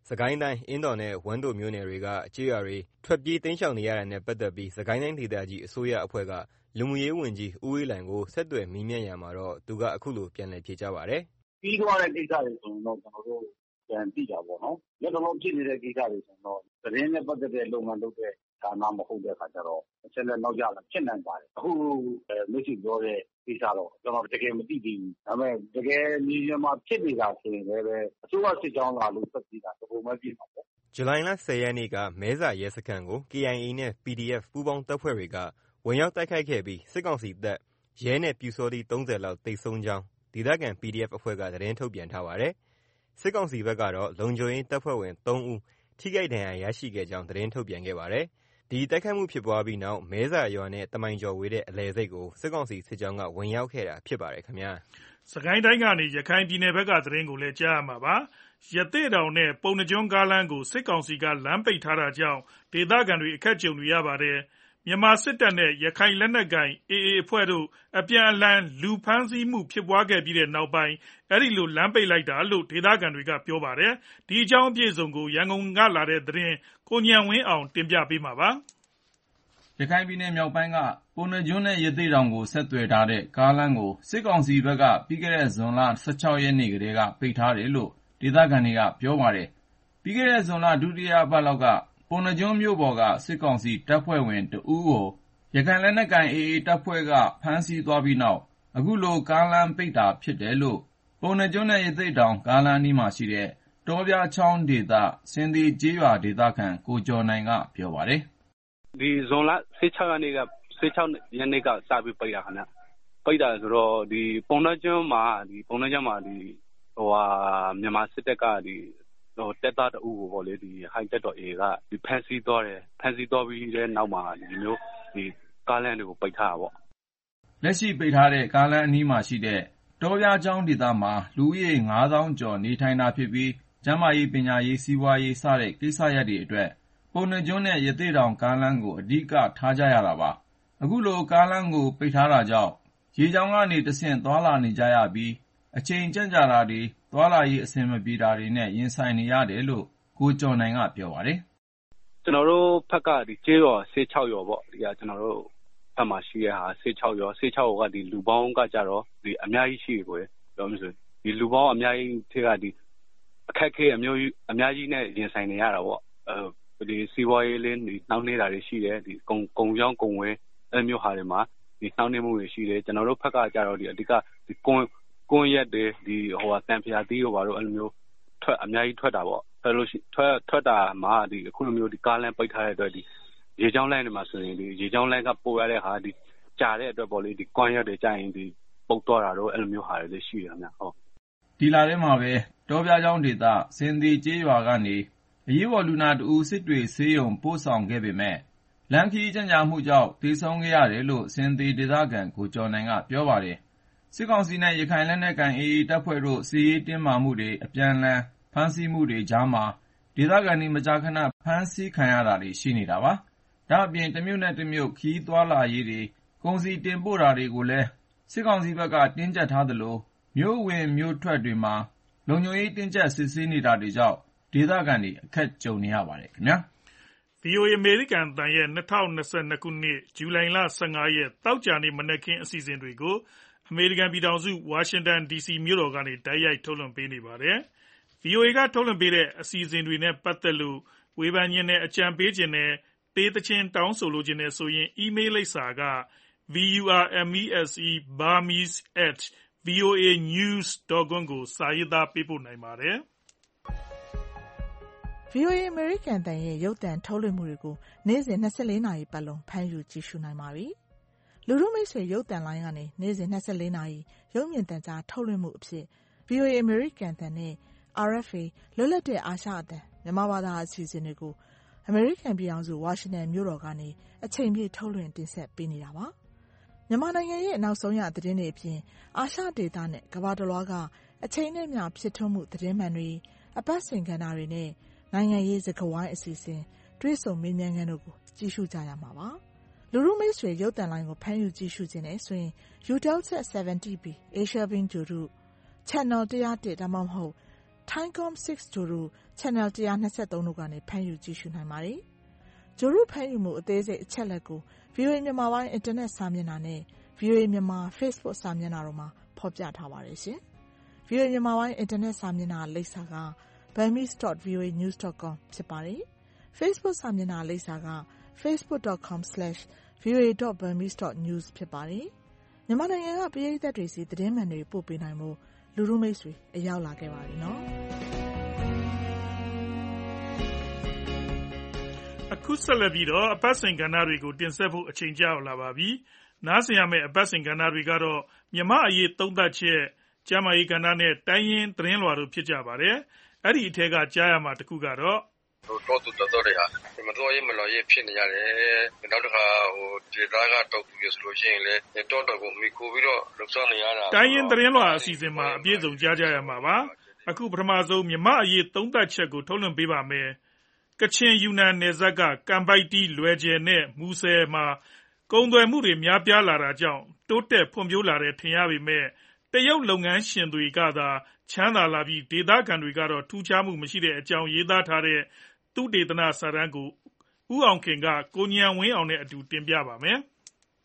စကိုင်းတိုင်းအင်းတော်နဲ့ဝမ်းတို့မြို့နယ်တွေကကျေးရွာတွေထွက်ပြေးတိမ်းရှောင်နေရတာနဲ့ပတ်သက်ပြီးစကိုင်းတိုင်းဒေသကြီးအစိုးရအဖွဲ့ကလူမှုရေးဝန်ကြီးဦးအေးလှိုင်ကိုဆက်သွယ်မေးမြန်းရာမှာတော့သူကအခုလိုပြန်လည်ဖြေကြားပါတယ်။ပြီးသွားတဲ့ကိစ္စတွေဆိုရင်တော့ကျွန်တော်တို့ပြန်သိတာပေါ့နော်။လက်တော်ဖြစ်နေတဲ့ကိစ္စတွေဆိုတော့သတင်းနဲ့ပတ်သက်တဲ့လုပ်ငန်းလုပ်တဲ့ဌာနမဟုတ်တဲ့အခါကျတော့အချက်လက်နောက်ကျလာဖြစ်နိုင်ပါတယ်။အခုမရှိပြောတဲ့ကိစ္စတော့ကျွန်တော်တကယ်မသိသေးဘူး။ဒါပေမဲ့တကယ်မြေပြင်မှာဖြစ်နေတာဆိုရင်လည်းအစိုးရစစ်ကြောင်းလာလို့ဆက်ပြီးတာတပုံမဲ့ပြမှာပေါ့။ဇူလိုင်လ 10 ရက်နေ့ကမဲဆာရဲစခန်းကို KIA နဲ့ PDF ပူးပေါင်းတပ်ဖွဲ့တွေကဝင်ရောက်တိုက်ခိုက်ခဲ့ပြီးစစ်ကောင်စီတပ်ရဲနဲ့ပြူစောတိ30လောက်တိတ်ဆုံးကြောင်းဒေသခံ PDF အဖွဲ့ကသတင်းထုတ်ပြန်ထားပါတယ်။စစ်ကောင်စီဘက်ကတော့လုံခြုံရေးတပ်ဖွဲ့ဝင်3ဦးထိခိုက်ဒဏ်ရာရရှိခဲ့ကြောင်းသတင်းထုတ်ပြန်ခဲ့ပါတယ်။ဒီတိုက်ခိုက်မှုဖြစ်ပွားပြီးနောက်မဲဆာရွာနဲ့တမိုင်ကျော်ဝေးတဲ့အလယ်စိတ်ကိုစစ်ကောင်စီစစ်ကြောင်းကဝင်ရောက်ခဲ့တာဖြစ်ပါတယ်ခင်ဗျာ။စကိုင်းတိုင်းကနေရခိုင်ပြည်နယ်ဘက်ကသတင်းကိုလည်းကြားရမှာပါ။ရသေ့တောင်နဲ့ပုဏ္ဏားကျွန်းကားလမ်းကိုစစ်ကောင်စီကလမ်းပိတ်ထားတာကြောင့်ဒေသခံတွေအခက်ကြုံနေရပါတယ်။မြန်မာစစ်တပ်နဲ့ရခိုင်လက်နက်ကိုင် AA အဖွဲ့တို့အပြန်အလှန်လူဖမ်းဆီးမှုဖြစ်ပွားခဲ့ပြီးတဲ့နောက်ပိုင်းအဲဒီလိုလမ်းပိတ်လိုက်တာလို့ဒေသခံတွေကပြောပါတယ်။ဒီအကြောင်းအပြည့်အစုံကိုရန်ကုန်ကလာတဲ့သတင်းကိုဉာဏ်ဝင်းအောင်တင်ပြပေးမှာပါ။ရခိုင်ပြည်နယ်မြောက်ပိုင်းကပုဏ္ဏားကျွန်းနဲ့ရသေ့တောင်ကိုဆက်သွယ်ထားတဲ့ကားလမ်းကိုစစ်ကောင်စီဘက်ကပြီးခဲ့တဲ့ဇွန်လ16 ရက်နေ့ကတည်းကပိတ်ထားတယ်လို့ဒေသခံတွေကပြောပါတယ်။ပြီးခဲ့တဲ့ဇွန်လဒုတိယပတ်လောက်ကပုဏ္ဏားကျွန်းမြို့ပေါ်ကစစ်ကောင်စီတပ်ဖွဲ့ဝင်တဦးကိုရခိုင်လက်နက်ကိုင် AA တပ်ဖွဲ့ကဖမ်းဆီးသွားပြီးနောက်အခုလိုကားလမ်းပိတ်တာဖြစ်တယ်လို့ပုဏ္ဏားကျွန်းနဲ့ရသေ့တောင်ကားလမ်းအနီးမှာရှိတဲ့တောပြားချောင်းဒေသစင်ဒီကျေးရွာဒေသခံကိုကျော်နိုင်ကပြောပါတယ်။ဒီဇွန်လ16 ရက်နေ့ကစပြီးပိတ်တာခင်ဗျ။ပိတ်တာဆိုတော့ဒီပုဏ္ဏားကျွန်းမှာမြန်မာစစ်တပ်ကတပ်သားတအုပ်ကိုပေါ့လေဒီဟိုက်တက်တော် AA ကဖမ်းဆီးသွားတယ်ဖမ်းဆီးသွားပြီးတဲ့နောက်မှာဒီမျိုးဒီကားလမ်းတွေကိုပိတ်ထားတာပေါ့လက်ရှိပိတ်ထားတဲ့ကားလမ်းအနီးမှာရှိတဲ့တောပြားချောင်းဒေသမှာလူဦးရေ9000ကျော်နေထိုင်တာဖြစ်ပြီးကျန်းမာရေးပညာရေးစီးပွားရေးစတဲ့ကိစ္စရပ်တွေအတွက်ပုဏ္ဏားကျွန်းနဲ့ရသေ့တောင်ကားလမ်းကိုအဓိကထားကြရတာပါအခုလိုကားလမ်းကိုပိတ်ထားတာကြောင့်ရေကြောင်းကနေတဆင့်သွားလာနေကြရပြီးအချိန်ကြန့်ကြာတာတွေသွားလာရေးအဆင်မပြေတာတွေနဲ့ရင်ဆိုင်နေရတယ်လို့ကိုကျော်နိုင်ကပြောပါတယ်ကျွန်တော်တို့ဘက်ကဒီကျေးရွာ16ရွာပေါ့ဒီကကျွန်တော်တို့ဘက်မှာရှိတဲ့ဟာ16ရွာကဒီလူပေါင်းကကြတော့ဒီအများကြီးရှိကိုပြောမှဆိုဒီလူပေါင်းအများကြီးထဲကဒီအခက်ခဲအများကြီးနဲ့ရင်ဆိုင်နေရတာပေါ့ဒီစီးပွားရေးလေးနှောင့်နှေးတာတွေရှိတယ်ဒီကုံရောင်းကုံဝဲအဲ့မျိုးဟာတွေမှာဒီနှောင့်နှေးမှုတွေရှိတယ်ကျွန်တော်တို့ဘက်ကကြတော့ဒီအဓိကဒီကွန်ရက်တွေဒီတန်ဖျားသီးတို့ဘာလို့အဲ့လိုမျိုးအများကြီးထွက်တာပေါ့ထွက်တာမှာဒီအခုလိုမျိုးဒီကားလမ်းပိတ်ထားတဲ့အတွက်ဒီရေချောင်းလိုင်းတွေမှာဆိုရင်ဒီရေချောင်းလိုင်းကပို့ရတဲ့ဟာဒီကြာတဲ့အတွက်ပေါ့လေဒီကွန်ရက်တွေကြာရင်ဒီပုတ်သွားတာတော့အဲ့လိုမျိုးဟာတွေလည်းရှိတယ်ခင်ဗျဟုတ်ဒီလာထဲမှာပဲတောပြားချောင်းဒေသစင်ဒီကျေးရွာကနေအရေးပေါ်လူနာတူစစ်တွေဆေးရုံပို့ဆောင်ခဲ့ပေမဲ့လမ်းခီးကြံ့ကြာမှုကြောင့်သေဆုံးခဲ့ရတယ်လို့စင်ဒီဒေသခံကိုကျော်နိုင်ကပြောပါတယ်စစ်ကောင်စီနဲ့ရခိုင်လက်နက်ကိုင် AA တပ်ဖွဲ့တို့စစ်ရေးတင်းမာမှုတွေအပြန်အလှန်ဖမ်းဆီးမှုတွေကြားမှာဒေသခံတွေမကြာခဏဖမ်းဆီးခံရတာတွေရှိနေတာပါဒါအပြင်တစ်မြို့နဲ့တစ်မြို့ခီးသွားလာရေးတွေကုန်စည်တင်ပို့တာတွေကိုလည်းစစ်ကောင်စီဘက်ကတင်းကျပ်ထားသလိုမြို့ဝင်မြို့ထွက်တွေမှာလုံခြုံရေးတင်းကျပ်စစ်ဆေးနေတာတွေကြောင့်ဒေသခံတွေအခက်ကြုံနေရပါတယ်ခင်ဗျာ VOA အမေရိကန်တန်ရဲ့2022ခုနှစ်ဇူလိုင်လ15ရက်တောက်ကြနေ့မနက်ခင်းအစီအစဉ်တွေကိုအမေရိကန်ပြည်ထောင်စုဝါရှင်တန် DC မြို့တော်ကနေတိုက်ရိုက်ထုတ်လွှင့်ပေးနေပါတယ်။ VOA ကထုတ်လွှင့်ပေးတဲ့အစီအစဉ်တွေနဲ့ပတ်သက်လို့ဝေဖန်ခြင်းနဲ့အကြံပေးခြင်းနဲ့တေးသချင်းတောင်းဆိုလိုခြင်းနဲ့ဆိုရင် email လိပ်စာက VURMESE@voanews.com ကိုစာရေးသားပေးပို့နိုင်ပါတယ်။ VOA အမေရိကန်တန်ရဲ့ရုပ်သံထုတ်လွှင့်မှုတွေကိုနေ့စဉ်24နာရီပတ်လုံးဖမ်းယူကြည့်ရှုနိုင်ပါပြီ။လူထုမိတ်ဆွေရုပ်သံလိုင်းကနေနေ့စဉ်24နာရီရုပ်မြင်သံကြားထုတ်လွှင့်မှုအဖြစ် VOA အမေရိကန်တန်နဲ့ RFA လွတ်လပ်တဲ့အာရှအသံမြန်မာဘာသာအစီအစဉ်တွေကိုအမေရိကန်ပြည်ထောင်စုဝါရှင်တန်မြို့တော်ကနေအချိန်ပြည့်ထုတ်လွှင့်တင်ဆက်ပေးနေတာပါ။မြန်မာနိုင်ငံရဲ့နောက်ဆုံးရသတင်းတွေအပြင်အာရှဒေသနဲ့ကမ္ဘာတစ်လွှားကအချိန်နဲ့မျှဖြစ်ထွန်းမှုသတင်းမှန်တွေအပတ်စဉ်ကဏ္ဍတွေနဲ့နိုင်ငံရေးစကားဝိုင်းအစီအစဉ်တွေ့ဆုံမေးမြန်းခန်းတို့ကိုကြည့်ရှုကြရမှာပါ။လူထုမိတ်ဆွေရုပ်သံလိုင်းကိုဖမ်းယူကြည့်ရှုခြင်းနဲ့ဆိုရင် UTEL 70B Asia Bin ဂျိုတို့ Channel 101ဒါမှမဟုတ် Thaicom 6 Guru Channel 123တို့ကနေဖမ်းယူကြည့်ရှုနိုင်ပါတယ်။ Guru ဖမ်းယူမှုအသေးစိတ်အချက်လက်ကို VOA မြန်မာပိုင်း Internet စာမျက်နှာနဲ့ VOA မြန်မာ Facebook စာမျက်နှာတို့မှာဖော်ပြထားပါတယ်ရှင်။ VOA မြန်မာပိုင်း Internet စာမျက်နှာလိပ်စာက burmese.voanews.com ဖြစ်ပါတယ်။ Facebook စာမျက်နှာလိပ်စာက facebook.com/voa.burmese.news ဖြစ်ပါတယ်။မြန်မာနိုင်ငံကပရိသတ်တွေစီသတင်းမှန်တွေပို့ပေးနိုင်မှုလူထုမိတ်ဆွေအရောက်လာခဲ့ပါပြီနော်။အခုဆက်လက်ပြီးတော့အပတ်စဉ်ကဏ္ဍတွေကိုတင်ဆက်ဖို့အချိန်ကျရောက်လာပါပြီ။နားဆင်ရမယ့်အပတ်စဉ်ကဏ္ဍတွေကတော့မြန်မာအရေးသုံးသပ်ချက်ကျမ်းမာရေးကဏ္ဍနဲ့တိုင်းရင်းသတင်းလွှာတို့ဖြစ်ကြပါတယ်။အဲ့ဒီအထက်ကကြားရမှာတစ်ခုကတော့တော့တူတော်တွေဟာမတော်ရေးမလို့ရေးဖြစ်နေရတယ်။နောက်တစ်ခါဒေသကတောက်သူရဆိုလို့ရှိရင်လေတော့ကိုမိခိုးပြီးတော့လှုပ်ဆောင်နေရတာတိုင်းရင်းသတင်းလွှာအစီအစဉ်မှာအပြည့်စုံကြားကြရမှာပါ။အခုပထမဆုံးမြန်မာအရေးသုံးသပ်ချက်ကိုထုတ်လွှင့်ပေးပါမယ်။ကချင်ယူနန်နယ်စပ်ကကမ်ပိုက်တီလွယ်ကျယ်နဲ့မူဆယ်မှာကုန်သွယ်မှုတွေများပြားလာတာကြောင့်တိုးတက်ဖွံ့ဖြိုးလာတယ်ထင်ရပေမဲ့တရုတ်လုပ်ငန်းရှင်တွေကသာချမ်းသာလာပြီးဒေသခံတွေကတော့ထူးခြားမှုမရှိတဲ့အကြောင်းရေးသားထားတဲ့သုတေသနစာတမ်းကိုဦးအောင်ခင်ကကိုဉာဏ်ဝင်းအောင်နဲ့အတူတင်ပြပါမယ်။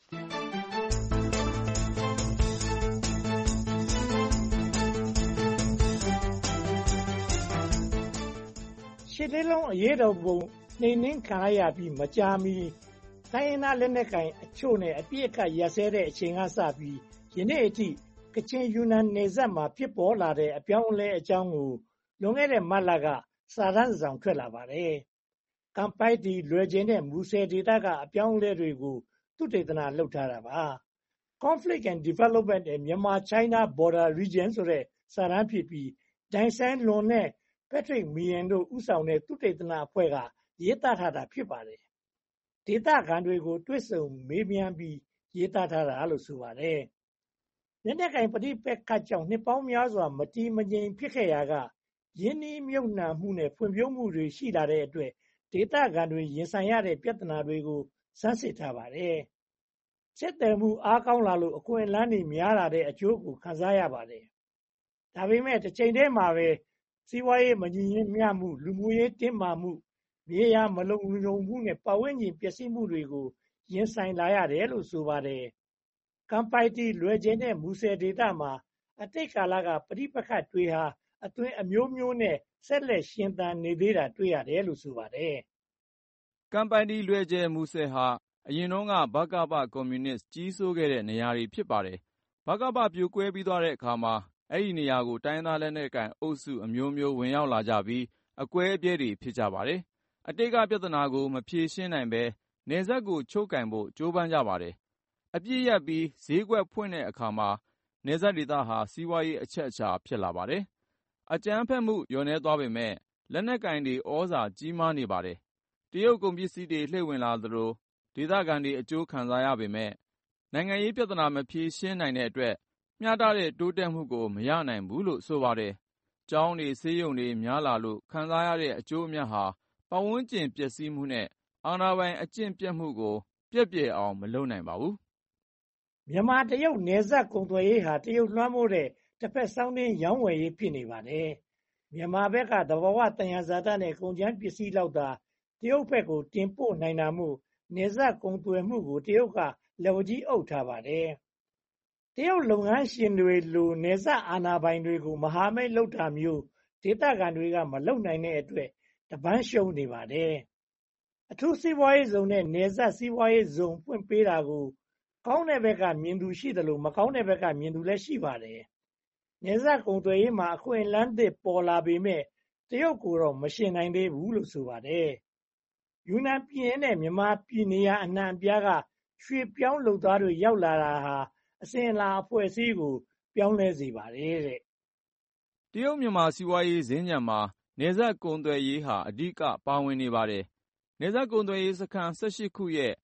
ရှစ်လေးလုံးအရေးတော်ပုံနှိမ်နင်းခံရပြီးမကြာမီတိုင်းရင်းသားလက်နက်ကိုင်အချို့နဲ့အပြစ်အခတ်ရစဲတဲ့အချိန်ကစပြီးယနေ့အထိကချင်ယူနန်နယ်စပ်မှာဖြစ်ပေါ်လာတဲ့အပြောင်းအလဲအကြောင်းကိုလွန်ခဲ့တဲ့မတ်လကစာတမ်းဆောင်ထွက်လာပါတယ်။ကမ်ပိုက်တီလွယ်ကျယ်နဲ့မူဆယ်ဒေသကအပြောင်းအလဲတွေကိုသုတေသနလုပ်ထားတာပါ။ Conflict and Development in Myanmar-China Border Region ဆိုတဲ့စာတမ်းဖြစ်ပြီးဒိုင်ဆိုင်လွန်နဲ့ပက်ထရစ်မီယန်တို့ဦးဆောင်တဲ့သုတေသနအဖွဲ့ကရေးသားထားတာဖြစ်ပါတယ်။ဒေသခံတွေကိုတွေ့ဆုံမေးမြန်းပြီးရေးသားထားတာလို့ဆိုပါတယ်။လက်နက်ကိုင်ပဋိပက္ခကြောင့်နှစ်ပေါင်းများစွာမတည်မငြိမ်ဖြစ်ခဲ့ရာကယင်းနှီးမြုပ်နှံမှုနဲ့ဖွံ့ဖြိုးမှုတွေရှိလာတဲ့အတွက်ဒေသခံတွေရင်ဆိုင်ရတဲ့ပြဿနာတွေကိုစမ်းစစ်ထားပါတယ်။စစ်သည်မှုအားကောင်းလာလို့အခွင့်အလမ်းတွေများလာတဲ့အကျိုးကိုခံစားရပါတယ်။ဒါပေမဲ့တစ်ချိန်တည်းမှာပဲစီးပွားရေးမညီညွတ်မှုလူမှုရေးတင်းမာမှုမြေယာမလုံခြုံမှုနဲ့ပတ်ဝန်းကျင်ပျက်စီးမှုတွေကိုရင်ဆိုင်လာရတယ်လို့ဆိုပါတယ်။ကမ်ပိုက်တီလွယ်ကျယ်နဲ့မူဆယ်ဒေသမှာအတိတ်ကာလကပဋိပက္ခတွေဟာအသွင်အမျိုးမျိုးနဲ့ဆက်လက်ရှင်သန်နေသေးတာတွေ့ရတယ်လို့ဆိုပါတယ်။ကမ်ပိုက်တီလွယ်ကျယ်မူဆယ်ဟာအရင်တုန်းကဗကပကွန်မြူနစ်ကြီးစိုးခဲ့တဲ့နေရာတွေဖြစ်ပါတယ်။ဗကပပြိုကွဲပြီးသွားတဲ့အခါမှာအဲ့ဒီနေရာကိုတိုင်းသားလက်နက်ကိုင်အုပ်စုအမျိုးမျိုးဝင်ရောက်လာကြပြီးအကွဲအပြဲတွေဖြစ်ကြပါတယ်။အတိတ်ကပြဿနာကိုမဖြေရှင်းနိုင်ဘဲနယ်စပ်ကိုချုပ်ကင်ဖို့ကြိုးပမ်းကြပါတယ်။အပြစ်ရပ်ပြီးဈေးကွက်ဖွင့်တဲ့အခါမှာနယ်စပ်ဒေသဟာစီးပွားရေးအချက်အချာဖြစ်လာပါတယ်။အကြမ်းဖက်မှုလျော့နည်းသွားပေမဲ့လက်နက်ကိုင်တွေဩဇာကြီးမားနေပါတယ်။တရုတ်ကုန်ပစ္စည်းတွေလှည့်ဝင်လာသလိုဒေသခံတွေအကျိုးခံစားရပေမဲ့နိုင်ငံရေးပြဿနာမဖြေရှင်းနိုင်တဲ့အတွက်မျှတတဲ့တိုးတက်မှုကိုမရနိုင်ဘူးလို့ဆိုပါတယ်။ကျောင်းတွေဆေးရုံတွေများလာလို့ခံစားရတဲ့အကျိုးအမြတ်ဟာပတ်ဝန်းကျင်ပျက်စီးမှုနဲ့အာဏာပိုင်အကျင့်ပြတ်မှုကိုပြက်ပြယ်အောင်မလုပ်နိုင်ပါဘူး။မြန်မာတရုတ်နယ်စပ်ကုန်သွယ်ရေးဟာတရုတ်လွှမ်းမိုးတဲ့တစ်ဖက်စောင်းနှင်းရောင်းဝယ်ရေးဖြစ်နေပါတယ်။မြန်မာဘက်ကသဘာဝသယံဇာတနဲ့ကုန်ကျန်းပစ္စည်းလောက်သာတရုတ်ဘက်ကိုတင်ပို့နိုင်တာမို့နယ်စပ်ကုန်သွယ်မှုကိုတရုတ်ကလက်ဝါးကြီးအုပ်ထားပါတယ်။တရုတ်လုပ်ငန်းရှင်တွေလိုနယ်စပ်အာဏာပိုင်တွေကိုမဟာမိတ်လုပ်တာမျိုးဒေသခံတွေကမလုပ်နိုင်တဲ့အတွက်တပန်းရှုံးနေပါတယ်။အထူးစီးပွားရေးဇုံနဲ့နယ်စပ်စီးပွားရေးဇုံဖွင့်ပေးတာကိုကောင်းတဲ့ဘက်ကမြင်သူရှိသလိုမကောင်းတဲ့ဘက်ကမြင်သူလည်းရှိပါတယ်။နယ်စပ်ကုန်သွယ်ရေးမှာအခွင့်အလမ်းသစ်ပေါ်လာပေမဲ့တရုတ်ကိုတော့မရှင်နိုင်သေးဘူးလို့ဆိုပါတယ်။ယူနန်ပြည်နယ်နဲ့မြန်မာပြည်နေရာအနှံ့အပြားကရွှေပြောင်းလုပ်သားတွေရောက်လာတာဟာအစဉ်အလာအဖွဲ့အစည်းကိုပြောင်းလဲစေပါတယ်တဲ့။တရုတ်မြန်မာစီးပွားရေးစင်္ကြန်မှာနယ်စပ်ကုန်သွယ်ရေးဟာအဓိကပါဝင်နေပါတယ်။နယ်စပ်ကုန်သွယ်ရေးစခန်း18ခုရဲ့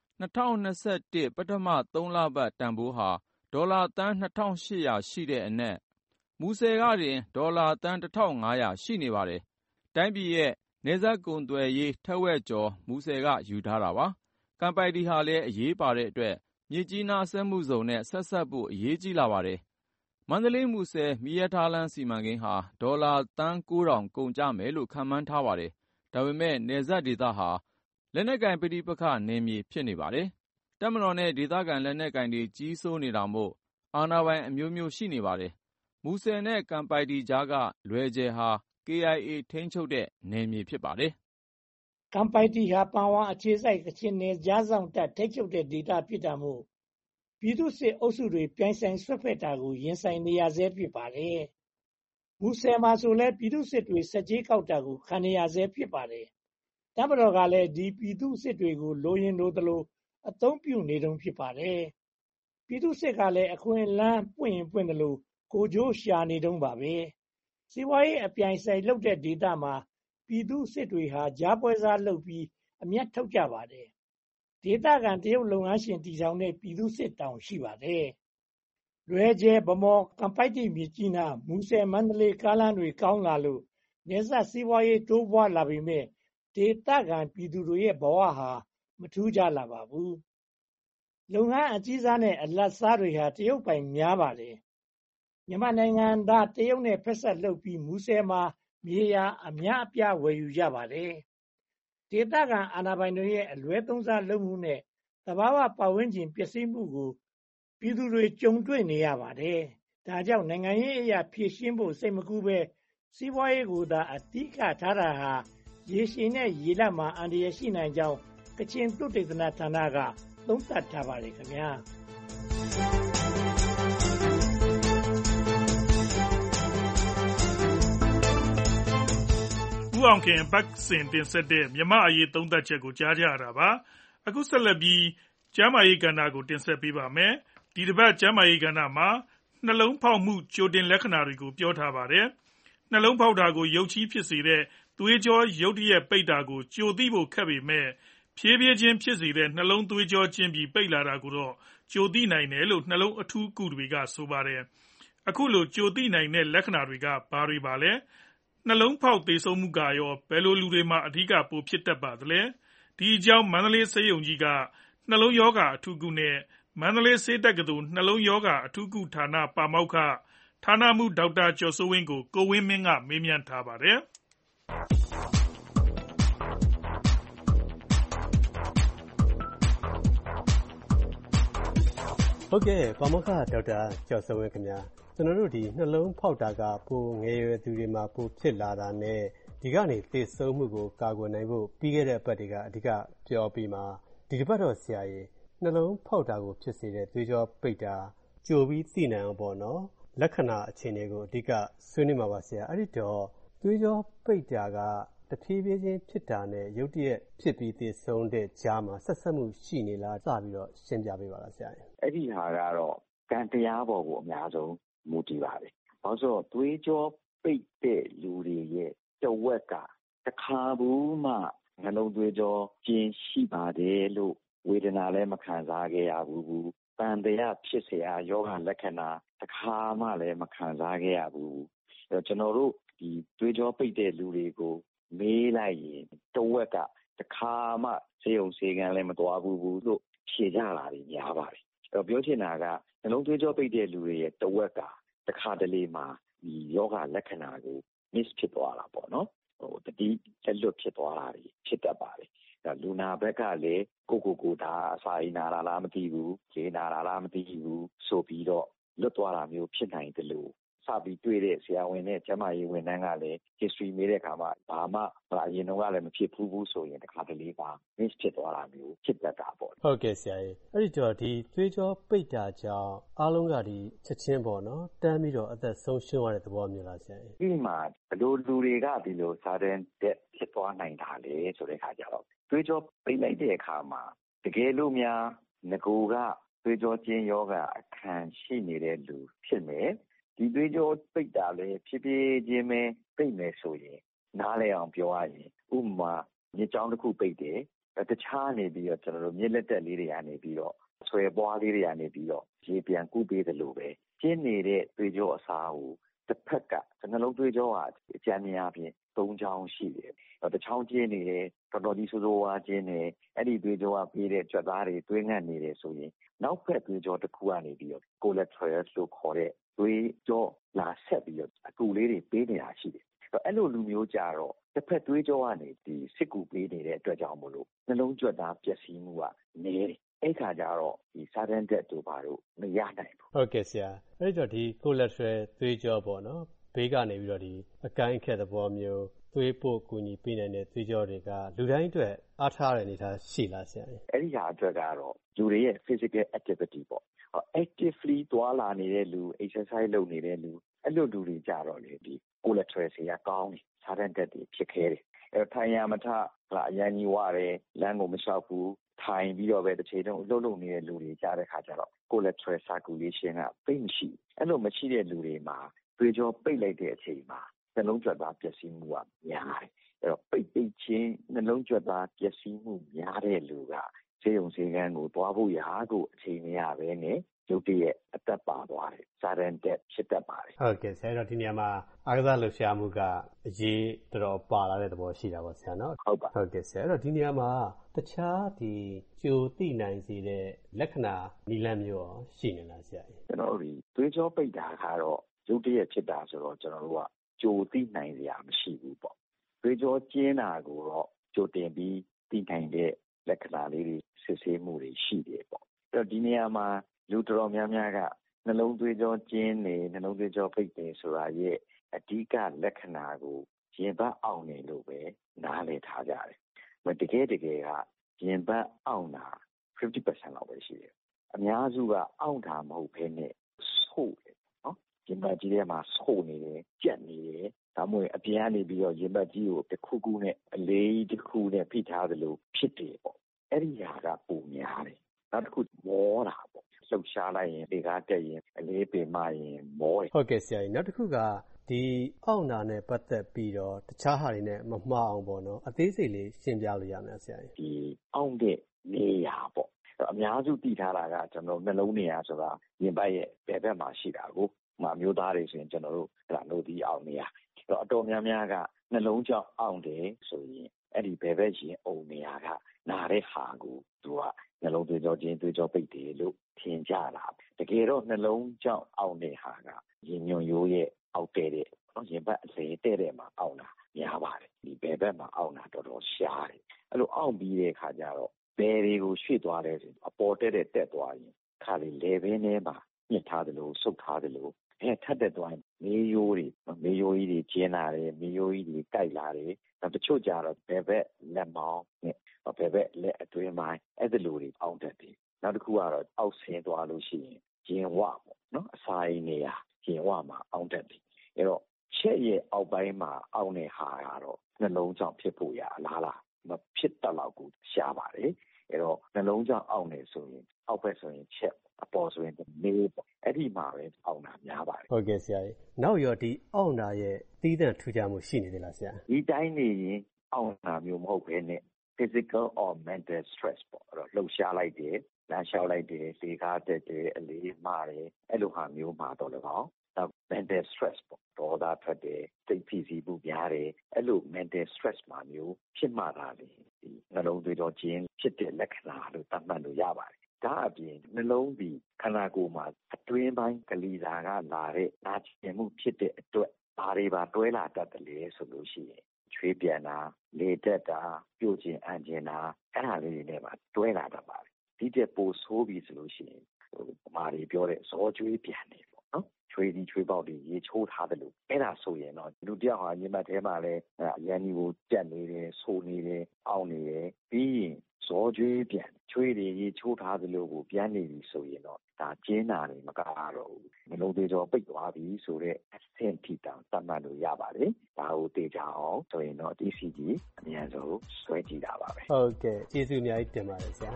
2021ပထမ3လပတ်တန်ဖိုးဟာဒေါ်လာသန်း2800ရှိတဲ့အနက်မူဆယ်ကတင်ဒေါ်လာသန်း1500ရှိနေပါတယ်။တိုင်းပြည်ရဲ့နယ်စပ်ကုန်သွယ်ရေးထက်ဝက်ကျော်မူဆယ်ကယူထားတာပါ။ကမ်ပိုက်တီဟာလည်းအရေးပါတဲ့အတွက်မြစ်ကြီးနားစက်မှုဇုံနဲ့ဆက်စပ်ဖို့အရေးကြီးလာပါတယ်။မန္တလေး-မူဆယ်မီးရထားလမ်းစီမံကိန်းဟာဒေါ်လာသန်း 9,000 ကုန်ကျမယ်လို့ခန့်မှန်းထားပါတယ်။ဒါပေမဲ့နယ်စပ်ဒေသဟာလက်နက်ကိုင်ပဋိပက္ခနယ်မြေဖြစ်နေပါတယ်။တပ်မတော်နဲ့ဒေသခံလက်နက်ကိုင်တွေကြီးစိုးနေတာမို့အာဏာပိုင်အမျိုးမျိုးရှိနေပါတယ်။မူဆယ်နဲ့ကန်ပိုက်တီကြားကလွယ်ဂျယ်ဟာ KIA ထိန်းချုပ်တဲ့နယ်မြေဖြစ်ပါတယ်။ကန်ပိုက်တီဟာပန်ဝါအခြေစိုက်ကချင်နယ်ကြားဆောင်တပ်ထိန်းချုပ်တဲ့ဒေသဖြစ်တာမို့ပြည်သူ့စစ်အုပ်စုတွေပြိုင်ဆိုင်ဆွတ်ဖက်တာကိုရင်ဆိုင်နေရဆဲဖြစ်ပါတယ်။မူဆယ်မှာဆိုလဲပြည်သူ့စစ်တွေစက်ကြီးကောက်တာကိုခံနေရဆဲဖြစ်ပါတယ်။တပ်မတော်ကလည်းဒီပြည်သူ့စစ်တွေကိုလိုရင်လိုသလိုအသုံးပြုနေတုန်းဖြစ်ပါတယ်။ပြည်သူ့စစ်ကလည်းအခွင့်အလမ်းပွင့်ရင်ပွင့်တယ်လို့ကိုကြိုးရှာနေတုန်းပါပဲ။စီးပွားရေးအပြိုင်ဆိုင်လုပ်တဲ့ဒေသမှာပြည်သူ့စစ်တွေဟာကြားပွဲစားလုပ်ပြီးအမျက်ထုတ်ကြပါတယ်။ဒေသခံတရုတ်လုပ်ငန်းရှင်တည်ဆောင်တဲ့ပြည်သူ့စစ်တောင်ရှိပါတယ်။လွယ်ဂျယ်ဗမော်ကန်ပိုက်တီမြစ်ကြီးနားမူဆယ်မန္တလေးကားလမ်းတွေကောင်းလာလို့နယ်စပ်စီးပွားရေးတိုးပွားလာပေမဲ့ဒေသခံပြည်သူတွေရဲ့ဘဝဟာမထူးခြားလာပါဘူး။လုပ်ငန်းအကြီးစားနဲ့အလတ်စားတွေဟာတရုတ်ပိုင်များပါတယ်။မြန်မာနိုင်ငံသားတရုတ်နဲ့ဖက်ဆက်လုပ်ပြီးမူဆယ်မှာမြေယာအများအပြားဝယ်ယူကြပါတယ်။ဒေသခံအာဏာပိုင်တွေရဲ့အလွဲသုံးစားလုပ်မှုနဲ့သဘာဝပတ်ဝန်းကျင်ပျက်စီးမှုကိုပြည်သူတွေကြုံတွေ့နေရပါတယ်။ဒါကြောင့်နိုင်ငံရေးအရာဖြည့်ရှင်းဖို့စိတ်မကူးပဲစီးပွားရေးကိုသာအဓိကထားတာဟာရေရှည်နဲ့ရေလတ်မှာအန္တရာယ်ရှိနိုင်ကြောင်းကချင်သုတေသနဌာနကသုံးသပ်ထားပါတယ်ခင်ဗျာ။ဦးအောင်ခင်ပတ်စင်တင်ဆက်တဲ့မြမအရေးသုံးသပ်ချက်ကိုကြားကြရတာပါ။အခုဆက်လက်ပြီးကျမ်းမာရေးကဏ္ဍကိုတင်ဆက်ပေးပါမယ်။ဒီတစ်ပတ်ကျမ်းမာရေးကဏ္ဍမှာနှလုံးဖောက်မှုကြိုတင်လက္ခဏာတွေကိုပြောထားပါတယ်။နှလုံးဖောက်တာကိုရုပ်ချည်းဖြစ်စေတဲ့သွေးကြောရုတ်တရက်ပိတ်တာကိုကြိုသိဖို့ခက်ပေမဲ့ဖြည်းဖြည်းချင်းဖြစ်စေတဲ့နှလုံးသွေးကြောကျဉ်ပြီးပိတ်လာတာကိုတော့ကြိုသိနိုင်တယ်လို့နှလုံးအထူးကုတွေကဆိုပါတယ်။အခုလိုကြိုသိနိုင်တဲ့လက္ခဏာတွေကဘာတွေပါလဲ။နှလုံးဖောက်သေဆုံးမှုကရောဘယ်လိုလူတွေမှာအဓိကပိုဖြစ်တတ်ပါသလဲ။ဒီအကြောင်းမန္တလေးဆေးရုံကြီးကနှလုံးရောဂါအထူးကုနဲ့မန္တလေးဆေးတက္ကသိုလ်နှလုံးရောဂါအထူးကုဌာနပါမောက္ခဌာနမှူးဒေါက်တာကျော်စိုးဝင်းကိုကိုဝင်းမင်းကမေးမြန်းထားပါတယ်။ဟုတ်ကဲ့ပါမောက္ခဒေါက်တာကျော်စိုးဝင်းခင်ဗျာကျွန်တော်တို့ဒီနှလုံးဖောက်တာကပိုငယ်ရွယ်သူတွေမှာပိုဖြစ်လာတာနဲ့ဒီကနေသေဆုံးမှုကိုကာကွယ်နိုင်ဖို့ပြီးခဲ့တဲ့အပတ်တွေကအဓိကပြောပြီးမှဒီတစ်ပတ်တော့ဆရာကြီးနှလုံးဖောက်တာကိုဖြစ်စေတဲ့သွေးကြောပိတ်တာကြိုပြီးသိနိုင်အောင်ပေါ့နော်လက္ခဏာအခြေအနေကိုအဓိကဆွေးနွေးမှာပါဆရာအဲ့ဒီတော့သွေးကြောပိတ်တာကတဖြည်းဖြည်းချင်းဖြစ်တာနဲ့ရုတ်တရက်ဖြစ်ပြီးသေဆုံးတဲ့ကြားမှာဆက်ဆက်မှုရှိနေလားစပြီးတော့ရှင်းပြပေးပါလားဆရာအဲ့ဒီဟာကတော့ကံတရားပေါ်ကိုအများဆုံးမူတည်ပါတယ်။ဘာလို့ဆိုတော့သွေးကြောပိတ်တဲ့လူတွေရဲ့တဝက်ကတစ်ခါဘူးမှနှလုံးသွေးကြောကျဉ်ရှိပါတယ်လို့ဝေဒနာလည်းမခံစားခဲ့ရဘူး။တန်တရားဖြစ်เสียယောဂလက္ခဏာတစ်ခါမှလည်းမခံစားခဲ့ရဘူး။အဲ့တော့ကျွန်တော်တို့ဒီသွေးကြောပိတ်တဲ့လူတွေကိုမေးလိုက်ရင်တဝက်ကတစ်ခါမှဆေးရုံဆေးကန်းလည်းမသွားဘူးလို့ဖြေကြတာတွေများပါတယ်။အဲ့တော့ပြောချင်တာကနှလုံးသွေးကြောပိတ်တဲ့လူတွေရဲ့တဝက်ကတစ်ခါတလေမှာဒီယောဂလက္ခဏာကို miss ဖြစ်သွားတာပေါ့နော်။တတိလက်လွတ်ဖြစ်သွားတာတွေဖြစ်တတ်ပါတယ်။ဒါလူနာဘက်ကလည်းကိုဒါအစာအိမ်နာတာလားမသိဘူး၊ခြေနာတာလားမသိဘူးဆိုပြီးတော့လွတ်သွားတာမျိုးဖြစ်နိုင်တယ်လို့စပြီးတွေ့တဲ့ဆရာဝန်နဲ့ကျန်းမာရေးဝန်ထမ်းကလည်း history မေးတဲ့အခါမှာဘာမှအရင်တော့လည်းမဖြစ်ဘူးဆိုရင်တစ်ခါတလေပါ miss ဖြစ်သွားတာမျိုးဖြစ်တတ်တာပေါ့ဟုတ်ကဲ့ဆရာကြီးအဲ့ဒီတော့ဒီသွေးကြောပိတ်တာကြောင့်အားလုံးကဒီချက်ချင်းပေါ့နော်တန်းပြီးတော့အသက်ဆုံးရှုံးရတဲ့သဘောမျိုးလားဆရာကြီးဒီမှာဘယ်လိုလူတွေကဒီလို sudden death ဖြစ်သွားနိုင်တာလဲဆိုတဲ့အခါကျတော့သွေးကြောပိတ်လိုက်တဲ့အခါမှာတကယ်လို့များငကိုကသွေးကြောကျဉ်ယောဂအခန့်ရှိနေတဲ့လူဖြစ်မယ်ဒီသွေးကြောပိတ်တာလည်းဖြည်းဖြည်းချင်းပဲပိတ်မယ်ဆိုရင်နားလည်အောင်ပြောရရင်ဥပမာမြစ်ကြောင်းတစ်ခုပိတ်တယ်တခြားနေပြီးတော့ကျွန်တော်တို့မြစ်လက်တက်လေးတွေကနေပြီးတော့ဆွဲပွားလေးတွေကနေပြီးတော့ရေပြန်ကူးပေးတယ်လို့ပဲကျင်းနေတဲ့သွေးကြောအစာကိုတစ်ဖက်ကနှလုံးသွေးကြောဟာအကြမ်းများဖြင့်3ချောင်းရှိတယ်တစ်ချောင်းကျင်းနေတယ်တော်တော်ကြီးဆိုးဆိုးဝါးကျင်းနေအဲ့ဒီသွေးကြောကပေးတဲ့ကြွက်သားတွေသွေးငတ်နေတယ်ဆိုရင်နောက်ဖက်သွေးကြောတစ်ခုကနေပြီးတော့ collateral လို့ခေါ်တဲ့သွေးကြောလာဆက်ပြီးတော့အကူလေးတွေပေးနေတာရှိတယ်အဲ့လိုလူမျိုးကြတော့တစ်ဖက်သွေးကြောကနေဒီစစ်ကူပေးနေတဲ့အတွက်ကြောင့်မလို့နှလုံးကြွက်သားပျက်စီးမှုကနည်းတယ်အဲ့ခါကျတော့ဒီ sudden death တို့ဘာလို့မရနိုင်ဘူးဟုတ်ကဲ့ဆရာအဲ့တော့ဒီ collateral သွေးကြောပေါ့နော်ဘေးကနေပြီးတော့ဒီအကိုင်းအခက်သဘောမျိုးသွေးပို့ကူညီပေးနိုင်တဲ့သွေးကြောတွေကလူတိုင်းအတွက်အားထားတဲ့အနေအထားရှိလားဆရာအဲ့ဒီဟာအတွက်ကတော့လူတွေရဲ့ physical activity ပေါ့actively သွားလာနေတဲ့လူ exercise လုပ်နေတဲ့လူအဲ့လိုလူတွေကြတော့လေဒီ collateral တွေကကောင်းတယ် sudden death တွေဖြစ်ခဲ့တယ်အဲ့ထိုင်ရမထအရန်ကြီးဝရတယ်လမ်းကိုမလျှောက်ဘူးထိုင်ပြီးတော့ပဲတစ်ချိန်လုံးလှုပ်လှုပ်နေတဲ့လူတွေကြားတဲ့ခါကျတော့ collateral circulation ကပိတ်မရှိအဲ့လိုမရှိတဲ့လူတွေမှာသွေးကြောပိတ်လိုက်တဲ့အချိန်မှာနှလုံးကြွက်သားပျက်စီးမှုကများတယ်အဲ့တော့ပိတ်ချင်းနှလုံးကြွက်သားပျက်စီးမှုများတဲ့လူကဆေးရုံဆေးခန်းကိုသွားဖို့ရာကိုအချိန်မရဘဲနဲ့ရုတ်တရက်အသက်ပါသွားတယ် sudden death ဖြစ်တတ်ပါတယ်ဟုတ်ကဲ့ဆရာတော့ဒီနေရာမှာအားကစားလှုပ်ရှားမှုကအရေးတော်ပါလာတဲ့သဘောရှိတာပေါ့ဆရာနော်ဟုတ်ကဲ့ဆရာအဲ့တော့ဒီနေရာမှာတခြားဒီကြိုသိနိုင်စေတဲ့လက္ခဏာနည်းလမ်းမျိုးရောရှိနေလားဆရာကျွန်တော်တို့သွေးကြောပိတ်တာကတော့ရုတ်တရက်ဖြစ်တာဆိုတော့ကျွန်တော်တို့ကကြိုသိနိုင်စရာမရှိဘူးပေါ့သွေးကြောကျဉ်းတာကိုတော့ကြိုတင်ပြီးသိနိုင်တဲ့လက္ခဏာလေးတွေစစ်ဆေးမှုတွေရှိတယ်ပေါ့အဲ့တော့ဒီနေရာမှာလူတော်တော်များများကနှလုံးသွေးကြောကျဉ်းနေနှလုံးသွေးကြောပိတ်နေဆိုတာရဲ့အဓိကလက္ခဏာကိုရင်ဘတ်အောင်နေလို့ပဲနားလည်ထားကြတယ်။တကယ်ကရင်ဘတ်အောင်တာ 50% လောက်ပဲရှိတယ်။အများစုကအောင်တာမဟုတ်ဘဲနဲ့ဆိုးတယ်နော်။ရင်ဘတ်ကြီးထဲမှာဆိုးနေတယ်ကြက်နေတယ်ဒါမှမဟုတ်အပြန်ကနေပြီးတော့ရင်ဘတ်ကြီးကိုတစ်ခုခုနဲ့အလေးတစ်ခုနဲ့ဖိထားသလိုဖြစ်တယ်ပေါ့။အဲ့ဒီဟာကပုံများတယ်။နောက်တစ်ခုမောတာပေါ့လှုပ်ရှားလိုက်ရင်ဒီကားတက်ရင်အလေးပင်မရင်မောတယ်ဟုတ်ကဲ့ဆရာကြီးနောက်တစ်ခုကဒီအောင့်နာနဲ့ပတ်သက်ပြီးတော့တခြားဟာတွေနဲ့မမှားအောင်ပေါ့နော်အသေးစိတ်လေးရှင်းပြလို့ရမလားဆရာကြီးဒီအောင့်တဲ့နေရာပေါ့အများစုသိထားတာကကျွန်တော်နှလုံးနေရာဆိုတာရင်ဘတ်ရဲ့ဘယ်ဘက်မှာရှိတာကိုမျိုးသားတွေဆိုရင်ကျွန်တော်တို့လို့ဒီအောင့်နေရာအတော်များများကနှလုံးကြောင့်အောင့်တယ်ဆိုရင်အဲ့ဒီဘယ်ဘက်ရင်အုံနေရာကနာတဲ့ဟာကိုသူကနှလုံးသွေးကြောကျဉ်သွေးကြောပိတ်တယ်လို့ထင်ကြတာတကယ်တော့နှလုံးကြောင့်အောင့်တဲ့ဟာကရင်ညွန့်ရိုးရဲ့အောက်တဲ့ရင်ဘတ်အစဲတဲ့မှာအောင့်တာများပါတယ်ဒီဘယ်ဘက်မှာအောင့်တာတော်တော်ရှားတယ်အဲ့လိုအောင့်ပြီးတဲ့အခါကျတော့ဘယ်တွေကိုရွှေ့သွားလဲဆိုအပေါ်တက်သွားရင်ခါလေလေဘင်းထဲမှာညှစ်ထားတယ်လို့ဆုတ်ထားတယ်လို့ထပ်တက်သွားရင်မေးရိုးကြီးတွေကျင်းလာတယ်မေးရိုးကြီးတွေတိုက်လာတယ်တချို့ကြတော့ဘယ်ဘက်လက်မောင်းနဲ့ဘယ်ဘက်လက်အတွင်းပိုင်းအဲ့ဒီလိုတွေအောင့်တတ်တယ်နောက်တစ်ခုကတော့အောက်ဆင်းသွားလို့ရှိရင်ရင်ဝပေါ့နော်အစာအိမ်နေရာရင်ဝမှာအောင့်တတ်တယ်အဲ့တော့ချက်ရဲ့အောက်ပိုင်းမှာအောင့်တဲ့ဟာကတော့နှလုံးကြောင့်ဖြစ်ဖို့ရအလားလားမဖြစ်တတ်တော့ကိုရှားပါတယ်အဲ့တော့နှလုံးကြောင့်အောင့်နေဆိုရင်အောက်ဘက်ဆိုရင်ချက်အပေါ်ဆိုရင်မေးပေါ့အဲ့ဒီမှာပဲအောင့်တာများပါတယ်ဟုတ်ကဲ့ဆရာကြီးနောက်ရောဒီအောင့်တာရဲ့သီးသန့်ထူးခြားမှုရှိနေသေးလားဆရာဒီတိုင်းနေရင်အောင့်တာမျိုးမဟုတ်ဘဲနဲ့ physical or mental stress ပေါ့အဲ့တော့လှုပ်ရှားလိုက်တယ်လမ်းလျှောက်လိုက်တယ်လေကားတက်တယ်အလေးမှားတယ်အဲ့လိုဟာမျိုးမှာတော့လည်းကောနောက် mental stress ပေါ့ဒေါသထွက်တယ်စိတ်ဖိစီးမှုများတယ်အဲ့လို mental stress မှာမျိုးဖြစ်မှသာလေဒီနှလုံးသွေးကြောကျဉ်ဖြစ်တဲ့လက္ခဏာလို့သတ်မှတ်လို့ရပါတယ်ဒါအပြင်နှလုံးဒီခန္ဓာကိုယ်မှာအတွင်းပိုင်းကလေးစာကလာတဲ့နာကျင်မှုဖြစ်တဲ့အတွက်ဘာတွေပါတွဲလာတတ်တယ်လဲဆိုလို့ရှိရင်ချွေးပြန်တာလေတက်တာပြုတ်ခြင်းအန်ခြင်းတာအဲ့ဒါလေးတွေနဲ့ပါတွဲလာတတ်ပါတယ်ဒီတဲ့ပိုဆိုးပြီဆိုလို့ရှိရင်မာတွေပြောတဲ့ဇောကျွေးပြန်နေပေါ့နော်ချွေးဒီချွေးပေါက်တွေရေချိုးထားတယ်လို့အဲ့ဒါဆိုရင်တော့လူတယောက်ဟာရင်ဘတ်ထဲမှာလည်းအရန်ကြီးကိုကြက်နေတယ်ဆိုးနေတယ်အောင့်နေတယ်ပြီးရင်ဇောကျွေးပြန်ချွေးတွေရေချိုးထားတယ်လို့ကိုပြန်နေပြီဆိုရင်တော့ဒါကျင်းတာတွေမကတော့ဘူးနှလုံးသွေးကြောပိတ်သွားပြီဆိုတဲ့အဆင့်ထိတောင်သတ်မှတ်လို့ရပါတယ်ဒါကိုသိကြအောင်ဆိုရင်တော့ ECG အများဆုံးဆွဲကြည့်တာပါပဲဟုတ်ကဲ့ကျေးဇူးအများကြီးတင်ပါတယ်ဆရာ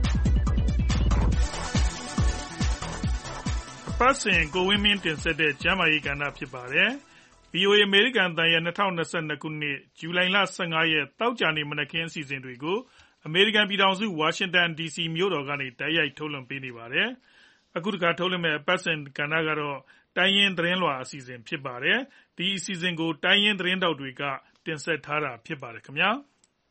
ပတ်စဉ်ကိုဝင်းမင်းတင်ဆက်တဲ့ကျမ်းမာရေးကဏ္ဍဖြစ်ပါတယ်။ VOA အမေရိကန်အသံရဲ့2022ခုနှစ်ဇူလိုင်လ15ရက်တောက်ကြနေမနက်ခင်းအစီအစဉ်တွေကိုအမေရိကန်ပြည်ထောင်စုဝါရှင်တန် DC မြို့တော်ကနေတိုက်ရိုက်ထုတ်လွှင့်ပေးနေပါတယ်။အခုတစ်ခါထုတ်လွှင့်မဲ့ပတ်စဉ်ကဏ္ဍကတော့တိုင်းရင်းသတင်းလွှာအစီအစဉ်ဖြစ်ပါတယ်။ဒီအစီအစဉ်ကိုတိုင်းရင်းသတင်းတောက်တွေကတင်ဆက်ထားတာဖြစ်ပါတယ်ခင်ဗျာ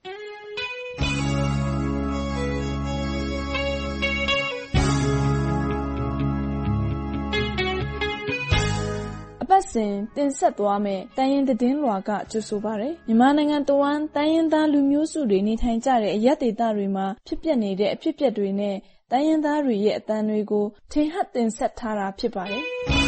အပတ်စဉ်တင်ဆက်သွားမယ့်တိုင်းရင်းသတင်းလွှာကကြိုဆိုပါရယ်မြန်မာနိုင်ငံတဝန်းတိုင်းရင်းသားလူမျိုးစုတွေနေထိုင်ကြတဲ့အရပ်ဒေသတွေမှာဖြစ်ပျက်နေတဲ့အဖြစ်အပျက်တွေနဲ့တိုင်းရင်းသားတွေရဲ့အသံတွေကိုထင်ဟပ်တင်ဆက်ထားတာဖြစ်ပါတယ်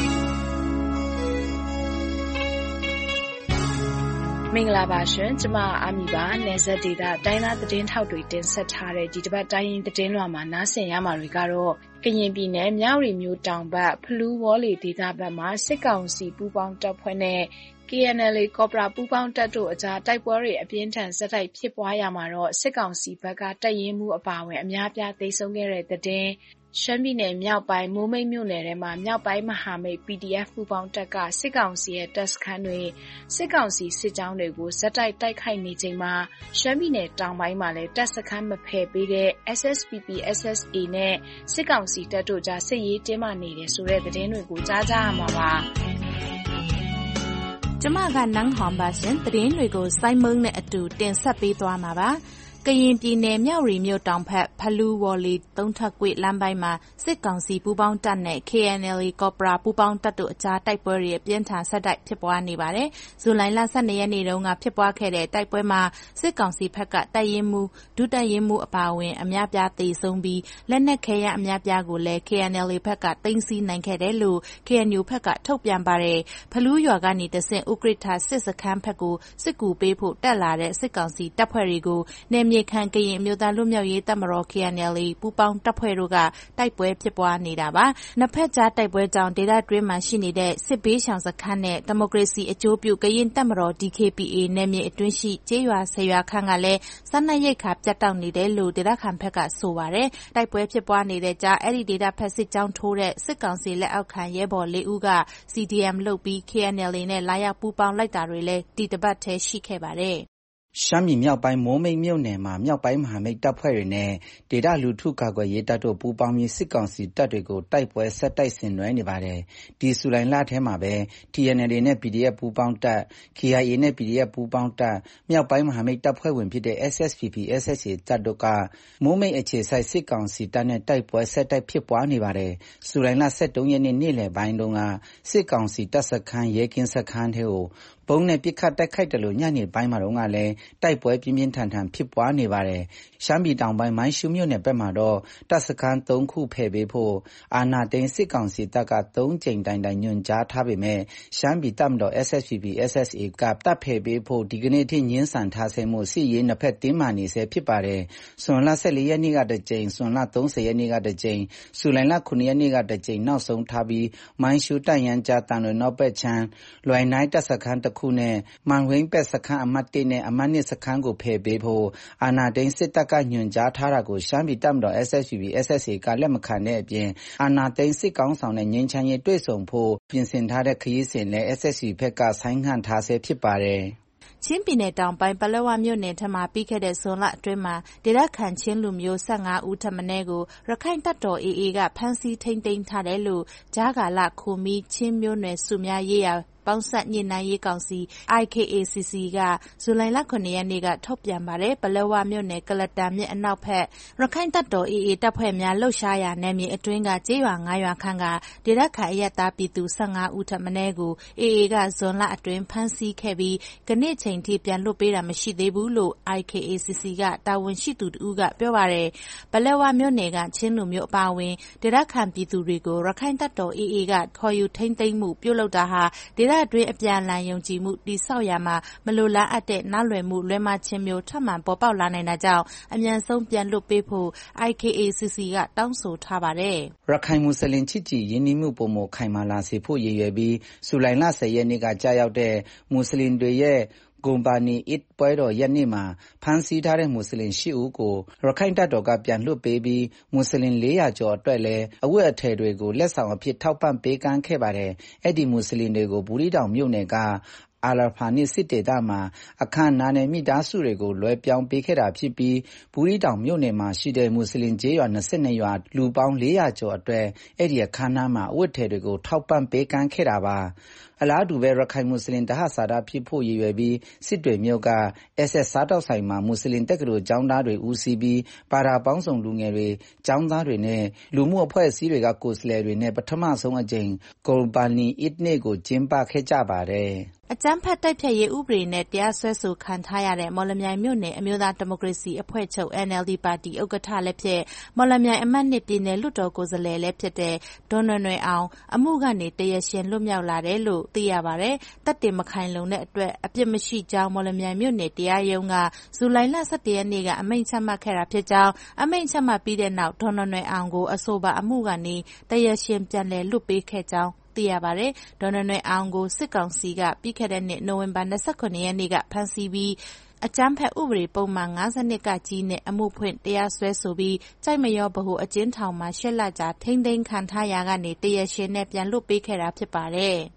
မင်္ဂလာပါရှင်ကျမအာမီပါနယ်စပ်ဒေသတိုင်းသားသတင်းထောက်တွေတင်ဆက်ထားတဲ့ဒီတစ်ပတ်တိုင်းရင်းသတင်းလွှာမှာနားဆင်ရမှာတွေကတော့ကရင်ပြည်နယ်မြဝတီမြို့တောင်ဘက်ဖလူးဝေါ်လီဒေသဘက်မှာစစ်ကောင်စီပူးပေါင်းတပ်ဖွဲ့နဲ့ KNLA ကော်ပရာပူးပေါင်းတပ်တို့အကြားတိုက်ပွဲတွေအပြင်းထန်ဆက်တိုက်ဖြစ်ပွားရမှာတော့စစ်ကောင်စီဘက်ကတပ်ရင်းမှုအပါအဝင်အများပြားသိမ်းဆုံးခဲ့တဲ့တဲ့ရှမ်းပြည်နယ်မြောက်ပိုင်းမိုးမိတ်မြို့နယ်ထဲမှာမြောက်ပိုင်းမဟာမိတ် PDF ပူးပေါင်းတပ်ကစစ်ကောင်စီရဲ့တပ်စခန်းတွေစစ်ကောင်စီစစ်ကြောင်းတွေကိုဇက်တိုက်တိုက်ခိုက်နေချိန်မှာရှမ်းပြည်နယ်တောင်ပိုင်းမှာလည်းတပ်စခန်းမဖယ်ပေးတဲ့ SSPP SSA နဲ့စစ်ကောင်စီတပ်တို့ကြားစစ်ရေးတင်းမာနေတယ်ဆိုတဲ့သတင်းတွေကိုကြားကြရမှာပါကျမကနန်းဟောင်ပါရှင်သတင်းတွေကိုစိုင်းမုံနဲ့အတူတင်ဆက်ပေးသွားမှာပါကရင်ပြည်နယ်မြဝတီမြို့တောင်ဘက်ဖလူးဝေါ်လီသုံးထပ်ကွေ့လမ်းပိုင်းမှာစစ်ကောင်စီပူးပေါင်းတပ်နဲ့ KNLA ကော်ပရာပူးပေါင်းတပ်တို့အကြားတိုက်ပွဲတွေပြင်းထန်ဆက်တိုက်ဖြစ်ပွားနေပါတယ်။ဇူလိုင်လ12ရက်နေ့တုန်းကဖြစ်ပွားခဲ့တဲ့တိုက်ပွဲမှာစစ်ကောင်စီဘက်ကတပ်ရင်းမှုဒုတပ်ရင်းမှုအပါအဝင်အများပြားသေဆုံးပြီးလက်နက်ခဲယမ်းအများပြားကိုလည်း KNLA ဘက်ကသိမ်းဆည်းနိုင်ခဲ့တယ်လို့ KNU ဘက်ကထုတ်ပြန်ပါတယ်။ဖလူးရွာကနေတဆင့်ဥကရစ်ထစစ်စခန်းဘက်ကိုစစ်ကူပေးဖို့တက်လာတဲ့စစ်ကောင်စီတပ်ဖွဲ့တွေကိုနယ်မြေခံကရင်မျိုးသားလွတ်မြောက်ရေးတပ်မတော် KNLA ပူးပေါင်းတပ်ဖွဲ့တို့ကတိုက်ပွဲဖြစ်ပွားနေတာပါ။နှစ်ဖက်ကြားတိုက်ပွဲကြောင့်ဒေသတွင်းမှာရှိနေတဲ့စစ်ဘေးရှောင်စခန်းနဲ့ဒီမိုကရေစီအကျိုးပြုကရင်တပ်မတော် DKBA နယ်မြေအတွင်းရှိကျေးရွာ10ရွာခန့်ကလည်းစားနပ်ရိက္ခာပြတ်တောက်နေတယ်လို့ဒေသခံဘက်ကဆိုပါတယ်။တိုက်ပွဲဖြစ်ပွားနေတဲ့ကြားအဲ့ဒီဒေသဖက်စစ်ကြောင်းထိုးတဲ့စစ်ကောင်စီလက်အောက်ခံရဲဘော်4ဦးက CDM လုပ်ပြီး KNLA နဲ့လာရောက်ပူးပေါင်းလိုက်တာတွေလည်းဒီတပတ်ထဲရှိခဲ့ပါတယ်။ရှမ်းပြည်မြောက်ပိုင်းမိုးမိတ်မြို့နယ်မှာမြောက်ပိုင်းမဟာမိတ်တပ်ဖွဲ့တွေနဲ့ဒေသလူထုကာကွယ်ရေးတပ်တို့ပူးပေါင်းပြီးစစ်ကောင်စီတပ်တွေကိုတိုက်ပွဲဆက်တိုက်ဆင်နွှဲနေပါတယ်။ဒီဇူလိုင်လထဲမှာပဲ TNLA နဲ့ PDF ပူးပေါင်းတပ် KIA နဲ့ PDF ပူးပေါင်းတပ်မြောက်ပိုင်းမဟာမိတ်တပ်ဖွဲ့ဝင်ဖြစ်တဲ့ SSPP SSA တပ်တို့ကမိုးမိတ်အခြေစိုက်စစ်ကောင်စီတပ်နဲ့တိုက်ပွဲဆက်တိုက်ဖြစ်ပွားနေပါတယ်။ဇူလိုင်လ23ရက်နေ့နေ့လယ်ပိုင်းတုန်းကစစ်ကောင်စီတပ်စခန်းရဲကင်းစခန်းထဲကိုဘုံနဲ့ပစ်ခတ်တိုက်ခိုက်တယ်လို့ညနေပိုင်းမှာတော့ကလည်းတိုက်ပွဲပြင်းပြင်းထန်ထန်ဖြစ်ပွားနေပါတယ်။ရှမ်းပြည်တောင်ပိုင်းမိုင်းရှူးမြို့နယ်ဘက်မှာတော့တပ်စခန်း3ခုဖယ်ပေးဖို့အာဏာသိမ်းစစ်ကောင်စီတပ်က3ကြိမ်တိုင်ညွှန်ကြားထားပေမဲ့ရှမ်းပြည်တပ်မတော် SSPP SSA ကတပ်ဖယ်ပေးဖို့ဒီကနေ့ထိညှင်းဆန်ထားဆဲမှုစစ်ရေးနှစ်ဖက်တင်းမာနေဆဲဖြစ်ပါတယ်။ဇွန်လ14ရက်နေ့ကတစ်ကြိမ်ဇွန်လ30ရက်နေ့ကတစ်ကြိမ်ဇူလိုင်လ9ရက်နေ့ကတစ်ကြိမ်နောက်ဆုံးထားပြီးမိုင်းရှူးတပ်ရန်ကြားတန်တွေနောက်ဘက်ချမ်းလွိုင်နိုင်တပ်စခန်းခုနဲ့မန်ဝင်းပက်စခန်းအမှတ်1နဲ့အမှတ်2စခန်းကိုဖယ်ပေးဖို့အာဏာသိမ်းစစ်တပ်ကညွှန်ကြားထားတာကိုရှမ်းပြည်တပ်မတော် SSPP SSA ကလက်မခံတဲ့အပြင်အာဏာသိမ်းစစ်ကောင်ဆောင်နဲ့ငြိမ်းချမ်းရေးတွေ့ဆုံဖို့ပြင်ဆင်ထားတဲ့ခရီးစဉ်နဲ့ SSC ဘက်ကဆိုင်းငံ့ထားဆဲဖြစ်ပါတယ်။ချင်းပြည်နယ်တောင်ပိုင်းပလက်ဝမြို့နယ်ထမှာပြီးခဲ့တဲ့ဇွန်လအတွင်းမှာဒေသခံချင်းလူမျိုး15ဦးထပ်မံကိုရခိုင်တပ်တော် AA ကဖမ်းဆီးထိန်းသိမ်းထားတယ်လို့ကြားကာလခူမီချင်းမျိုးနွယ်စုများရေးရာပေါင်းဆက်ညှိနှိုင်းရေးကောင်စီ IKACC ကဇူလိုင်လ9ရက်နေ့ကထုတ်ပြန်ပါတယ်ပလက်ဝမြို့နယ်ကလတန်မြစ်အနောက်ဘက်ရခိုင်တပ်တော် AA တပ်ဖွဲ့များလှုပ်ရှားရာနယ်မြေအတွင်းကကျေးရွာ9ရွာခန့်ကဒေသခံအရပ်သားပြည်သူ15ဦးထပ်မံကို AA ကဇွန်လအတွင်းဖမ်းဆီးခဲ့ပြီးကနေ့ချိန်ထိပြန်လွှတ်ပေးတာမရှိသေးဘူးလို့ IKACC ကတာဝန်ရှိသူတို့ကပြောပါတယ်ပလက်ဝမြို့နယ်ကချင်းလူမျိုးအပါအဝင်ဒေသခံပြည်သူတွေကိုရခိုင်တပ်တော် AA ကခေါ်ယူထိန်းသိမ်းမှုပြုလုပ်တာဟာဒေသအတွင်းအပြန်အလှန်ယုံကြည်မှုတည်ဆောက်ရမှာမလိုလားအပ်တဲ့နားလည်မှုလွဲမှားခြင်းမျိုးထပ်မံပေါ်ပေါက်လာနိုင်တာကြောင့်အမြန်ဆုံးပြန်လွှတ်ပေးဖို့ IKACC ကတောင်းဆိုထားပါတယ်။ရခိုင်မွတ်စလင်ချစ်ကြည်ရင်းနှီးမှုပုံမခိုင်မာလာစေဖို့ရည်ရွယ်ပြီးဇူလိုင်လ10ရက်နေ့ကကြာရောက်တဲ့မွတ်စလင်တွေရဲ့ဂွန်ဘာနီအစ်ပွဲတော်ရက်နေ့မှာဖမ်းဆီးထားတဲ့မွတ်စလင်10ဦးကိုရခိုင်တပ်တော်ကပြန်လွှတ်ပေးပြီးမွတ်စလင်400ကျော်အတွက်လည်းအဝတ်အထည်တွေကိုလက်ဆောင်အဖြစ်ထောက်ပံ့ပေးကမ်းခဲ့ပါတယ်။အဲ့ဒီမွတ်စလင်တွေကိုဘူးရီတောင်မြို့နယ်ကအာရဖာနှင့်စစ်ဒေသမှာအခမ်းအနားနဲ့မိသားစုတွေကိုလွှဲပြောင်းပေးခဲ့တာဖြစ်ပြီးဘူးသီးတောင်မြို့နယ်မှာရှိတဲ့မွတ်စလင်ကျေးရွာ22ရွာလူပေါင်း400ကျော်အတွက်အဲ့ဒီအခမ်းအနားမှာအဝတ်ထည်တွေကိုထောက်ပံ့ပေးကမ်းခဲ့တာပါအလားတူပဲရခိုင်မွတ်စလင်တဟဆာဒဖြစ်ဖို့ရည်ရွယ်ပြီးစစ်တွေမြို့က SS စားတောက်ဆိုင်မှာမွတ်စလင်တက္ကသိုလ်ကျောင်းသားတွေဦးစီးပြီးပါရာပေါင်းစုံလူငယ်တွေကျောင်းသားတွေနဲ့လူမှုအဖွဲ့အစည်းတွေကကိုယ်စားလှယ်တွေနဲ့ပထမဆုံးအကြိမ်ကိုလ်ဘာနီအစ်နေ့ကိုကျင်းပခဲ့ကြပါတယ်အကြမ်းဖက်တိုက်ဖျက်ရေးဥပဒေနဲ့တရားစွဲဆိုခံထားရတဲ့မော်လမြိုင်မြို့နယ်အမျိုးသားဒီမိုကရေစီအဖွဲ့ချုပ် NLD ပါတီဥက္ကဋ္ဌလည်းဖြစ်မော်လမြိုင်အမှတ်2ပြည်နယ်လွှတ်တော်ကိုယ်စားလှယ်လည်းဖြစ်တဲ့ဒေါ်နွယ်နွယ်အောင်အမှုကနေတရားရှင်လွတ်မြောက်လာတယ်လို့သိရပါတယ်။တပ်တင်မခိုင်လုံတဲ့အတွက်အပြစ်မရှိကြောင်းမော်လမြိုင်မြို့နယ်တရားရုံးကဇူလိုင်လ17ရက်နေ့ကအမိန့်ချမှတ်ခဲ့တာဖြစ်ကြောင်းအမိန့်ချမှတ်ပြီးတဲ့နောက်ဒေါ်နွယ်နွယ်အောင်ကိုအဆိုပါအမှုကနေတရားရှင်ပြန်လည်လွတ်ပေးခဲ့ကြောင်းသိရပါတယ်။ဒေါ်နွယ်နွယ်အောင်ကိုစစ်ကောင်စီကပြီးခဲ့တဲ့နှစ်နိုဝင်ဘာ29ရက်နေ့ကဖမ်းဆီးပြီးအကြမ်းဖက်ဥပဒေပုံမှန်52ကကြီးနဲ့အမှုဖွင့်တရားစွဲဆိုပြီးကြိုက်မရောဗဟိုအကျဉ်းထောင်မှာ8လကြာထိန်းသိမ်းခံထားရာကနေတရားရှင်နဲ့ပြန်လွတ်ပေးခဲ့တာဖြစ်ပါတယ်။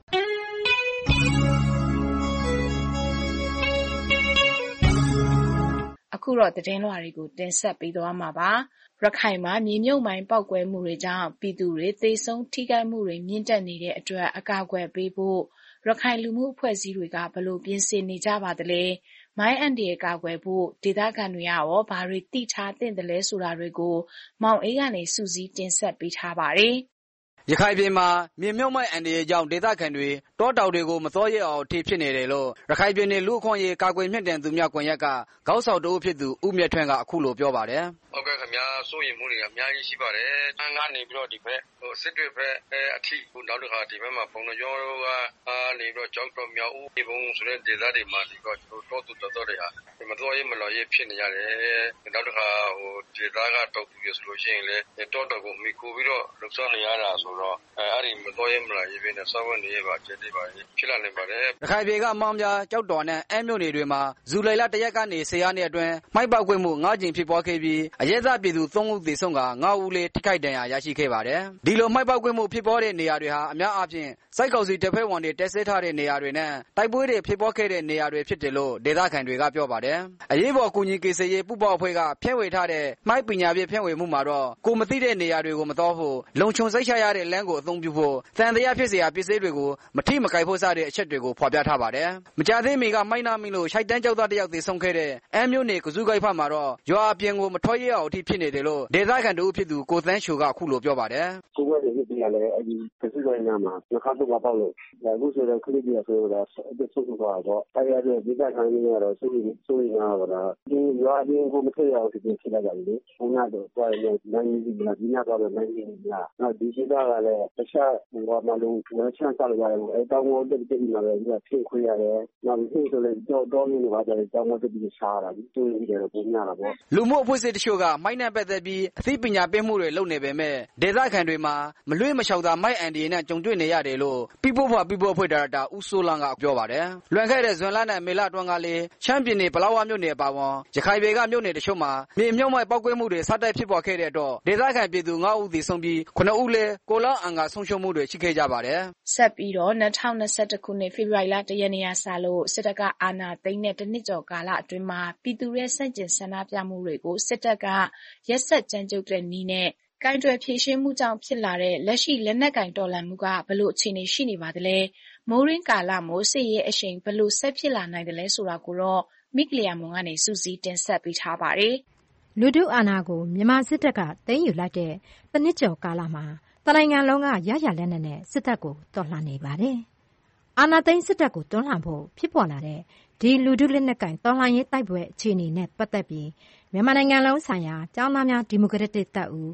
အခုတော့သတင်းလွှာတွေကိုတင်ဆက်ပေးသွားမှာပါ။ရခိုင်မှာမြေမြုပ်မိုင်းပေါက်ကွဲမှုတွေကြောင့်ပြည်သူတွေသေဆုံးထိခိုက်မှုတွေမြင့်တက်နေတဲ့အတွက်အကာအကွယ်ပေးဖို့ရခိုင်လူမှုအဖွဲ့အစည်းတွေကဘယ်လိုပြင်ဆင်နေကြပါသလဲ။မိုင်းအန္တရာယ်ကာကွယ်ဖို့ဒေသခံတွေရောဘာတွေသိထားသင့်တယ်လဲဆိုတာတွေကိုမောင်အေးကနေစူးစီးတင်ဆက်ပေးထားပါတယ်။ရခိုင်ပြည်မှာမြေမြုပ်မိုင်းအန္တရာယ်ကြောင့်ဒေသခံတွေတောတောင်တွေကိုမစောရဲအောင်ထိဖြစ်နေတယ်လို့ရခိုင်ပြည်နယ်လူ့အခွင့်အရေးကာကွယ်မြင့်တင်သူများကွန်ရက်ကခေါင်းဆောင်တဦးဖြစ်သူဦးမြတ်ထွန်းကအခုလိုပြောပါတယ်။ဟုတ်ကဲ့ခင်ဗျာစိုးရိမ်မှုတွေအများကြီးရှိပါတယ်။အန်းကနေပြီးတော့ဒီဘက်စစ်တွေဘက်အထိနောက်တစ်ခါဒီဘက်မှာပုံတော်ကနေပြီးတော့ကြောက်တော်မြောက်ဦးဒီဘုံဆိုတဲ့ဒေသတွေမှာဒီတော့တောသူတော်တွေဟာမတော်ရေးမလော်ရေးဖြစ်နေရတယ်။နောက်တစ်ခါဒေသကတောက်သူရဆိုလို့ရှိရင်လေတောတော်ကိုမိခိုပြီးတော့လှုပ်ဆောင်နေရတာဆိုတော့အဲ့ဒီမတော်ရေးမလော်ရေးပဲနဲ့စောဝင်နေရပါကျတဲ့ပါဖြစ်လာနိုင်ပါတယ်။ရခိုင်ပြည်ကမောင်ပြကြောက်တော်နဲ့အမ်းမြို့နယ်တွေမှာဇူလိုင်လ1ရက်ကနေ10ရက်နေ့အတွင်းမိုက်ပေါက်ကွဲမှု9ကြိမ်ဖြစ်ပွားခဲ့ပြီးအရဲသားပြည်သူ3ဦးသေဆုံးက9ဦးလည်းထိခိုက်ဒဏ်ရာရရှိခဲ့ပါတယ်။ဒီလိုမိုက်ပေါက်ကွဲမှုဖြစ်ပွားတဲ့နေရာတွေဟာအများအားဖြင့်စိုက်ကောင်စီတပ်ဖွဲ့ဝင်တွေတက်ဆဲထားတဲ့နေရာတွေနဲ့တိုက်ပွဲတွေဖြစ်ပွားခဲ့တဲ့နေရာတွေဖြစ်တယ်လို့ဒေသခံတွေကပြောပါတယ်။အရေးပေါ်ကူညီကေဆေးရေးပူပေါအဖွဲ့ကဖြန့်ဝေထားတဲ့မိုက်ပညာပြဖြန့်ဝေမှုမှာတော့ကိုမသိတဲ့နေရာတွေကိုမတော်ဖို့လုံခြုံစိတ်ချရတဲ့လမ်းကိုအသုံးပြုဖို့တန်တရားဖြစ်เสียပစ္စည်းတွေကိုမထိမကိုက်ဖို့စတဲ့အချက်တွေကိုဖော်ပြထားပါတယ်။မကြသေးမီကမိုင်းနာမီလို့ရှိုက်တန်းကြောက်သားတယောက်သေဆုံးခဲ့တဲ့အမ်းမြို့နယ်ကစုကိုက်ဖက်မှာတော့ရွာအပြင်ကိုမထွက်ရအောင်အထိဖြစ်နေတယ်လို့ဒေသခံတို့ဖြစ်သူကိုသန်းချိုကအခုလိုပြောပါတယ်။ကိုယ်ကလည်းဒီကလည်းအဲဒီကစုကိုက်နာမှာနှခါတော့ပေါက်လို့အခုဆိုတော့ခလစ်ပြဆိုတော့အဲ့ဆုပ်သွားတော့အဲ့ရတဲ့ဒေသခံတွေကတော့စိုးရိမ်နေတာဒီရွာအပြင်ကိုမထွက်ရအောင်ဒီဖြစ်လာကြတယ်။ခုနကတော့တွားရနိုင်နေပြီလားဒီညတော့နိုင်နေပြီလား။နောက်ဒီဒေသကလည်းတခြားဟိုမှာလုံးဝချမ်းသာကြတယ်အဲ့တောင်းဝတ်တက်ပြီးမှာလည်းဒီဖြစ်ခွေရတယ်။နောက်ဒီဆိုလည်းတော့နေပါကြတယ်တောင်းဝတ်တက်ပြီးစားတာဒီတွေ့ရတယ်ပုံများတာပေါ့လူမှုအဖွဲ့အစည်းတချို့ကမိုင်းနဲ့ပတ်သက်ပြီးအသိပညာပေးမှုတွေလုပ်နေပေမဲ့ဒေသခံတွေမှာမလွှဲမလျှောက်သာမိုက်အန်ဒီနဲ့ကြုံတွေ့နေရတယ်လို့ပြည်ဖို့အဖွဲ့ဒါရိုက်တာဦးစိုးလန်းကပြောပါတယ်။လွန်ခဲ့တဲ့ဇွန်လနဲ့မေလအတွင်းကလည်းချမ်းပြည်နယ်ပလောဝမြို့နယ်ပါဝန်ရခိုင်ပြည်ကမြို့နယ်တချို့မှာမြေမြုပ်မိုက်ပောက်ကွဲမှုတွေစတိုက်ဖြစ်ပေါ်ခဲ့တဲ့အတွက်ဒေသခံပြည်သူ9ဦးသေဆုံးပြီး9ဦးလည်းကိုလောအန်ကဆုံးရှုံးမှုတွေရှိခဲ့ကြပါတယ်။ဆက်ပြီးတော့2021ခုနှစ်ဖေဖော်ဝါရီလ1ရက်နေ့ကစလို့စစ်တပ်ကအာဏာသိမ်းတဲ့တစ်နှစ်ကျော်ကာလအတွင်းမှာပြည်သူရဲ့ဆန့်ကျင်ဆန္ဒပြမှုတွေကိုစစ်တပ်ကရက်စက်ကြမ်းကြုတ်တဲ့နည်းနဲ့ကိုင်တွယ်ဖြေရှင်းမှုကြောင့်ဖြစ်လာတဲ့လက်ရှိလက်နက်ကင်တော်လှန်မှုကဘလို့အခြေအနေရှိနေပါသလဲမိုးရင်းကာလမို့စစ်ရေးအရှိန်ဘလို့ဆက်ဖြစ်လာနိုင်တယ်လဲဆိုတာကိုတော့မိကလျာမွန်ကနေစူးစီးတင်ဆက်ပေးထားပါတယ်လူထုအာဏာကိုမြန်မာစစ်တပ်ကသိမ်းယူလိုက်တဲ့တစ်နှစ်ကျော်ကာလမှာတနိုင်ငံလုံးကရရလက်နက်နဲ့စစ်တပ်ကိုတော်လှန်နေပါတယ်အာဏာသိမ်းစစ်တပ်ကိုတွန်းလှန်ဖို့ဖြစ်ပေါ်လာတဲ့ဒီလူထုလက်နက်ကင်တော်လှန်ရေးတိုက်ပွဲအခြေအနေနဲ့ပတ်သက်ပြီးမြန်မာနိုင်ငံလုံးဆိုင်ရာကျောင်းသားများဒီမိုကရက်တစ်တပ်ဦး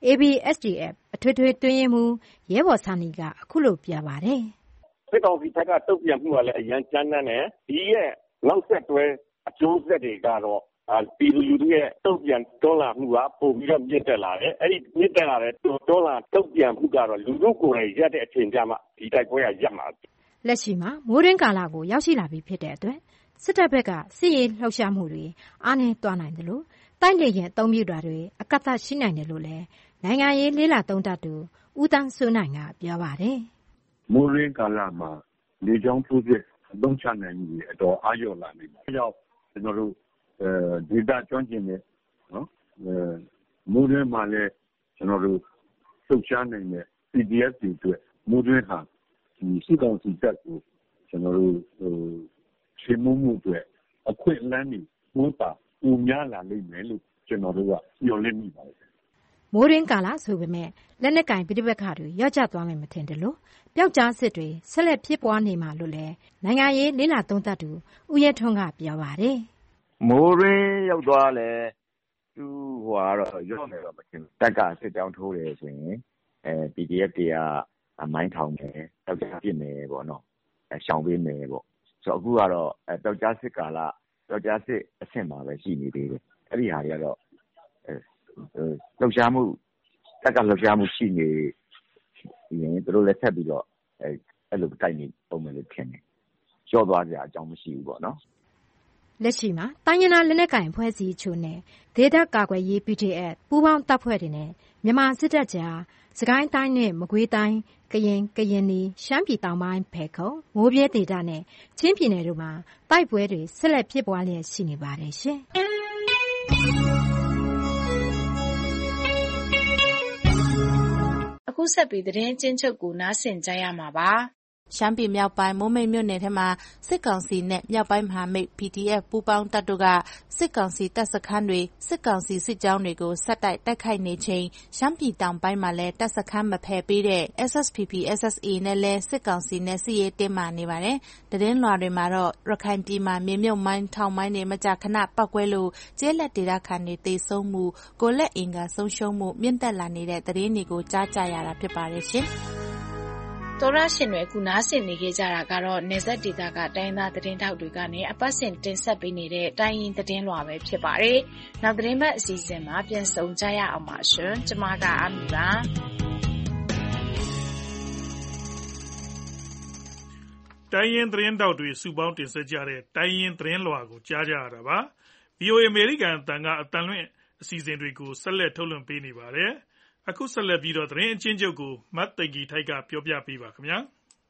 ABSDF အထွေထွေတွင်းရေးမှူးရဲဘော်စာနီကအခုလိုပြပါတယ်စစ်ကောင်စီဘက်ကတုတ်ပြန်မှုကလည်းအရန်ကြမ်းတမ်းတယ်ဒီရဲ့နောက်ဆက်တွဲအကျိုးဆက်တွေကတော့ပြည်သူလူထုရဲ့တုတ်ပြန်တွန်းလှန်မှုကပိုပြီးတော့မြင့်တက်လာတယ်အဲ့ဒီမြင့်တက်လာတဲ့တွန်းလှန်တုတ်ပြန်မှုကတော့လူထုကိုယ်တိုင်ရက်တဲ့အချိန်ကျမှဒီတိုက်ပွဲကရပ်မှာလက်ရှိမှာမိုးရင်းကာလကိုရောက်ရှိလာပြီဖြစ်တဲ့အတွက်စစ်တပ်ဘက်ကစစ်ရေးလှုပ်ရှားမှုတွေအားနည်းသွားနိုင်တယ်လို့တိုက်လေရင်အသုံးပြုတာတွေအကန့်အသတ်ရှိနိုင်တယ်လို့လည်းနိုင်ငံရေးလေးလာသုံးသပ်သူဦးတန်းစိုးနိုင်ကပြောပါတယ်မိုးရင်းကာလမှာလေကြောင်းထိုးစစ်အသုံးချနိုင်မှုတွေအတော်အားလျော့လာနေတယ်။ဒါကြောင့်ကျွန်တော်တို့ဒေတာကျွမ်းကျင်တဲ့နော်မိုးတွင်းမှာလည်းကျွန်တော်တို့လှုပ်ရှားနိုင်တဲ့ PDF တွေအတွက်မိုးတွင်းဟာဒီစစ်ကောင်စီတပ်ကိုကျွန်တော်တို့ရှင်းမှုအတွက်အခွင့်အလမ်းတွေပိုများလာလိမ့်မယ်လို့ကျွန်တော်တို့ကမျှော်လင့်မိပါတယ်။မိုးတွင်းကာလဆိုပေမဲ့လက်နက်ကင်ပဋိပက္ခတွေရော့ကျသွားမယ်မထင်တယ်လို့ပျောက်ကြားစစ်တွေဆက်လက်ဖြစ်ပွားနေမှာလို့လည်းနိုင်ငံရေးလေးလာသုံးသပ်သူဦးရဲထွန်းကပြောပါတယ်။မိုးတွင်းရောက်သွားလဲသူကတော့ရော့မယ်တော့မထင်ဘူး။တက်ကစစ်ကြောင်းထိုးတယ်ဆိုရင်PDF တွေကမိုင်းထောင်မယ်ပျောက်ကြားပြစ်မယ်ပေါ့နော်။ရှောင်ပေးမယ်ပေါ့။ဆိုတော့အခုကတော့ပျောက်ကြားစစ်ကာလပျောက်ကြားစစ်အဆင့်မှာပဲရှိနေသေးတယ်။အဲ့ဒီဟာတွေကတော့လှုပ်ရှားမှုတက်ကလှုပ်ရှားမှုရှိနေရင်သူတို့လည်းထပ်ပြီးတော့အဲ့လိုတိုက်နေပုံမယ်လို့ထင်တယ်။ကြော့သွားကြအကြောင်းမရှိဘူးပေါ့နော်။လက်ရှိမှာတိုင်းရင်းသားလက်နက်ကိုင်အဖွဲ့အစည်းချို့နဲ့ဒေသကာကွယ်ရေး PDF ပူးပေါင်းတပ်ဖွဲ့တွေနဲ့မြန်မာစစ်တပ်ကြားစကိုင်းတိုင်းနဲ့မကွေးတိုင်းကရင်နီရှမ်းပြည်တောင်ပိုင်းဖယ်ခုံမိုးပြဲဒေသနဲ့ချင်းပြည်နယ်တို့မှာတိုက်ပွဲတွေဆက်လက်ဖြစ်ပွားလျက်ရှိနေပါတယ်ရှင်။အခုဆက်ပြီးသတင်းချင်းချုပ်ကိုနားဆင်ကြရမှာပါ။ရှမ်းပြည်မြောက်ပိုင်းမိုးမိတ်မြို့နယ်ထဲမှာစစ်ကောင်စီနဲ့မြောက်ပိုင်းမဟာမိတ် PDF ပူးပေါင်းတပ်တို့ကစစ်ကောင်စီတပ်စခန်းတွေစစ်ကောင်စီစစ်ကြောင်းတွေကိုဆက်တိုက်ခိုက်နေချိန်ရှမ်းပြည်တောင်ပိုင်းမှာလည်းတပ်စခန်းမဖယ်ပေးတဲ့ SSPP/SSA နဲ့လည်းစစ်ကောင်စီနဲ့စစ်ရေးတင်းမာနေပါတယ်။သတင်းလွှာတွေမှာတော့ရခိုင်ပြည်မှာမြေမြုပ်မိုင်းထောင်မိုင်းတွေမကြာခဏပောက်ကွဲလို့ကျေးလက်ဒေသခံတွေသေဆုံးမှုကိုလက်အင်္ဂါဆုံးရှုံးမှုမြင့်တက်လာနေတဲ့သတင်းတွေကိုကြားကြရတာဖြစ်ပါတယ်ရှင်။တော်ရရှင်တွေအခုနားဆင်နေကြတာကတော့နေဆက်ဒေတာကတိုင်းသားသတင်းတောက်တွေကနေအပတ်စဉ်တင်ဆက်ပေးနေတဲ့တိုင်းရင်းသတင်းလွှာပဲဖြစ်ပါတယ်။နောက်သတင်းပတ်အစီအစဉ်မှာပြန်ဆုံကြရအောင်ပါရှင်။ကျွန်မကအမီပါ။တိုင်းရင်းသတင်းတောက်တွေစုပေါင်းတင်ဆက်ကြတဲ့တိုင်းရင်းသတင်းလွှာကိုကြားကြရတာပါ။ VOA အမေရိကန်အသံကအတန်လွင့်အစီအစဉ်တွေကိုဆက်လက်ထုတ်လွှင့်ပေးနေပါတယ်။အခုဆက်လက်ပြီးတော့သတင်းအချင်းချုပ်ကိုမတ်သိဂီထိုက်ကပြောပြပေးပါခင်ဗျာ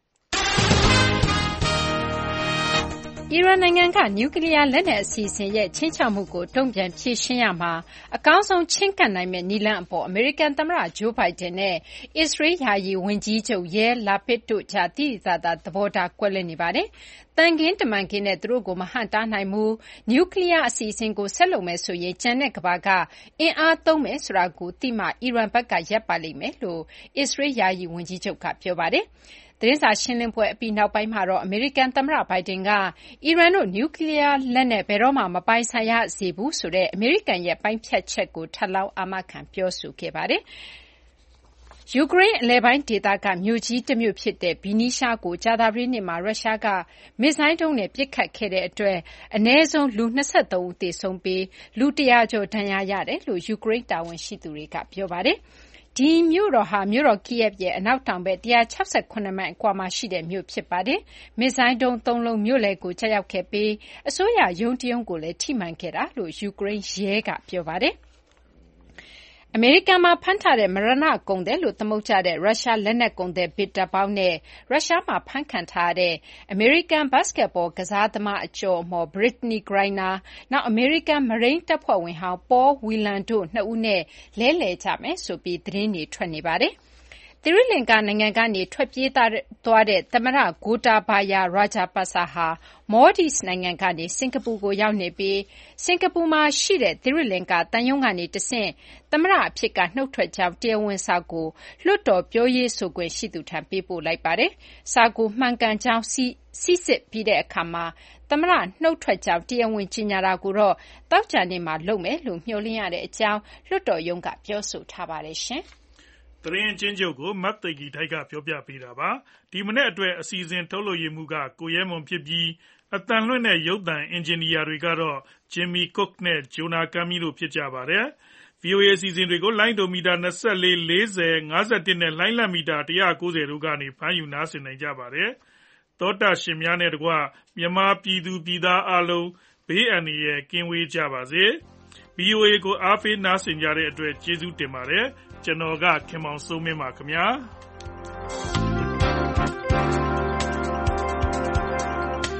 အီရန်နိုင်ငံကနျူကလ িয়ার လက်နက်အစီအစဉ်ရဲ့ခြိမ်းခြောက်မှုကိုတုံ့ပြန်ဖြေရှင်းရမှာအကောင်းဆုံးချဉ်းကပ်နိုင်မယ့်နည်းလမ်းအပေါ်အမေရိကန်သမ္မတဂျိုးဘိုင်ဒန်နဲ့အစ္စရေးယာယီဝန်ကြီးချုပ်ရဲလာပစ်တို့ကြားသိသိသာသာသဘောထားကွဲလွဲနေပါတယ်။တန်ခင်းတမန်ခင်းနဲ့သူတို့ကိုမဟန့်တားနိုင်ဘူးနျူကလ িয়ার အစီအစဉ်ကိုဆက်လုပ်မယ်ဆိုရင်ကျန်တဲ့ကမ္ဘာကအင်အားသုံးမယ်ဆိုတာကိုသိမှအီရန်ဘက်ကရပ်ပါလိမ့်မယ်လို့အစ္စရေးယာယီဝန်ကြီးချုပ်ကပြောပါတယ်။သတင်းစာရှင်းလင်းပွဲအပြီးနောက်ပိုင်းမှာတော့အမေရိကန်သမ္မတဘိုင်ဒန်ကအီရန်တို့နျူကလ িয়ার လက်နက်ဘယ်တော့မှမပိုင်ဆိုင်ရစေဘူးဆိုတဲ့အမေရိကန်ရဲ့ပိုင်းဖြတ်ချက်ကိုထပ်လောင်းအာမခံပြောဆိုခဲ့ပါတယ်။ယူကရိန်းအလယ်ပိုင်းဒေသကမြို့ကြီးတစ်မြို့ဖြစ်တဲ့ဗီနီးရှားကိုကြာသပတေးနေ့မှာရုရှားကမစ်ဇိုင်းဒုံးနဲ့ပစ်ခတ်ခဲ့တဲ့အတွက်အနည်းဆုံးလူ23ဦးသေဆုံးပြီးလူ100ကျော်ဒဏ်ရာရတယ်လို့ယူကရိန်းတာဝန်ရှိသူတွေကပြောပါတယ်။ဒီမြို့တော်ဟာမြို့တော်ကီယက်ရဲ့အနောက်တောင်ဘက်168မိုင်အကွာမှာရှိတဲ့မြို့ဖြစ်ပါတယ်။မစ်ဇိုင်းဒုံး3လုံးမြို့လယ်ကိုကျရောက်ခဲ့ပြီးအစိုးရရုံးတရုံးကိုလည်းထိမှန်ခဲ့တာလို့ယူကရိန်းရဲကပြောပါတယ်။အမေရိကန်မှာဖမ်းထားတဲ့မရဏကုန်သည်လို့သမုတ်ကြတဲ့ရုရှားလက်နက်ကုန်သည်ဗစ်တာပေါင်းနဲ့ရုရှားမှာဖမ်းခံထားရတဲ့အမေရိကန်ဘတ်စကက်ဘောကစားသမားအကျော်အမော် Brittany Griner နောက်အမေရိကန်မရိန်းတပ်ဖွဲ့ဝင်ဟောင်း Paul Whelan တို့2ဦးနဲ့လဲလှယ်ကြမယ်ဆိုပြီးသတင်းတွေထွက်နေပါတယ်။သီရိလင်္ကာနိုင်ငံကနေထွက်ပြေးသွားတဲ့သမ္မတ Gotabaya Rajapaksa ဟာမော်ဒီစ်နိုင်ငံကနေစင်ကာပူကိုရောက်နေပြီးစင်ကာပူမှာရှိတဲ့သီရိလင်္ကာသံရုံးကနေတဆင့်သမ္မတအဖြစ်ကနှုတ်ထွက်ကြောင်းတရားဝင်စာကိုလွှတ်တော်ပြောရေးဆိုခွင့်ရှိသူထံပေးပို့လိုက်ပါတယ်။စာကိုမှန်ကန်ကြောင်းစိစစ်ပြီးတဲ့အခါမှာသမ္မတနှုတ်ထွက်ကြောင်းတရားဝင်ကြေညာတာကိုတော့သောကြာနေ့မှာလုပ်မယ်လို့မျှော်လင့်ရတဲ့အကြောင်းလွှတ်တော်ရုံးကပြောဆိုထားပါတယ်ရှင်။သတင်းချင်းချုပ်ကိုမတ်သိဂီထိုက်ကပြောပြပေးတာပါဒီမနေ့အတွက်အစီအစဉ်ထုတ်လို့ရမှုကကိုရဲမွန်ဖြစ်ပြီးအတန်လွင့်တဲ့ရုပ်သံအင်ဂျင်နီယာတွေကတော့ Jimmy Cook နဲ့ Jonah Kami တို့ဖြစ်ကြပါတယ်။ VOA အစီအစဉ်တွေကိုလိုင်းဒိုမီတာ24 40 51နဲ့လိုင်းလတ်မီတာ190တို့ကနေဖမ်းယူနားဆင်နိုင်ကြပါတယ်။သောတာရှင်များနဲ့တကွမြန်မာပြည်သူပြည်သားအားလုံးဘေးအန္တရာယ်ကင်းဝေးကြပါစေ။ VOA ကိုအားပေးနားဆင်ကြတဲ့အတွက်ကျေးဇူးတင်ပါတယ်။ကျွန်တော်ကခင်မောင်စိုးမင်းပါခင်ဗျာ။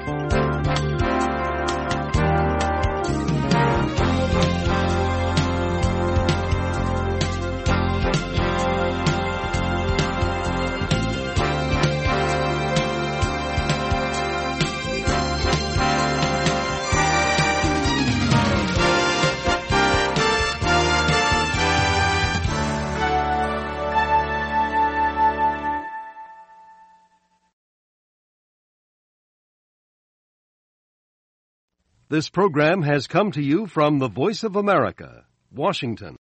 This program has come to you from the Voice of America, Washington.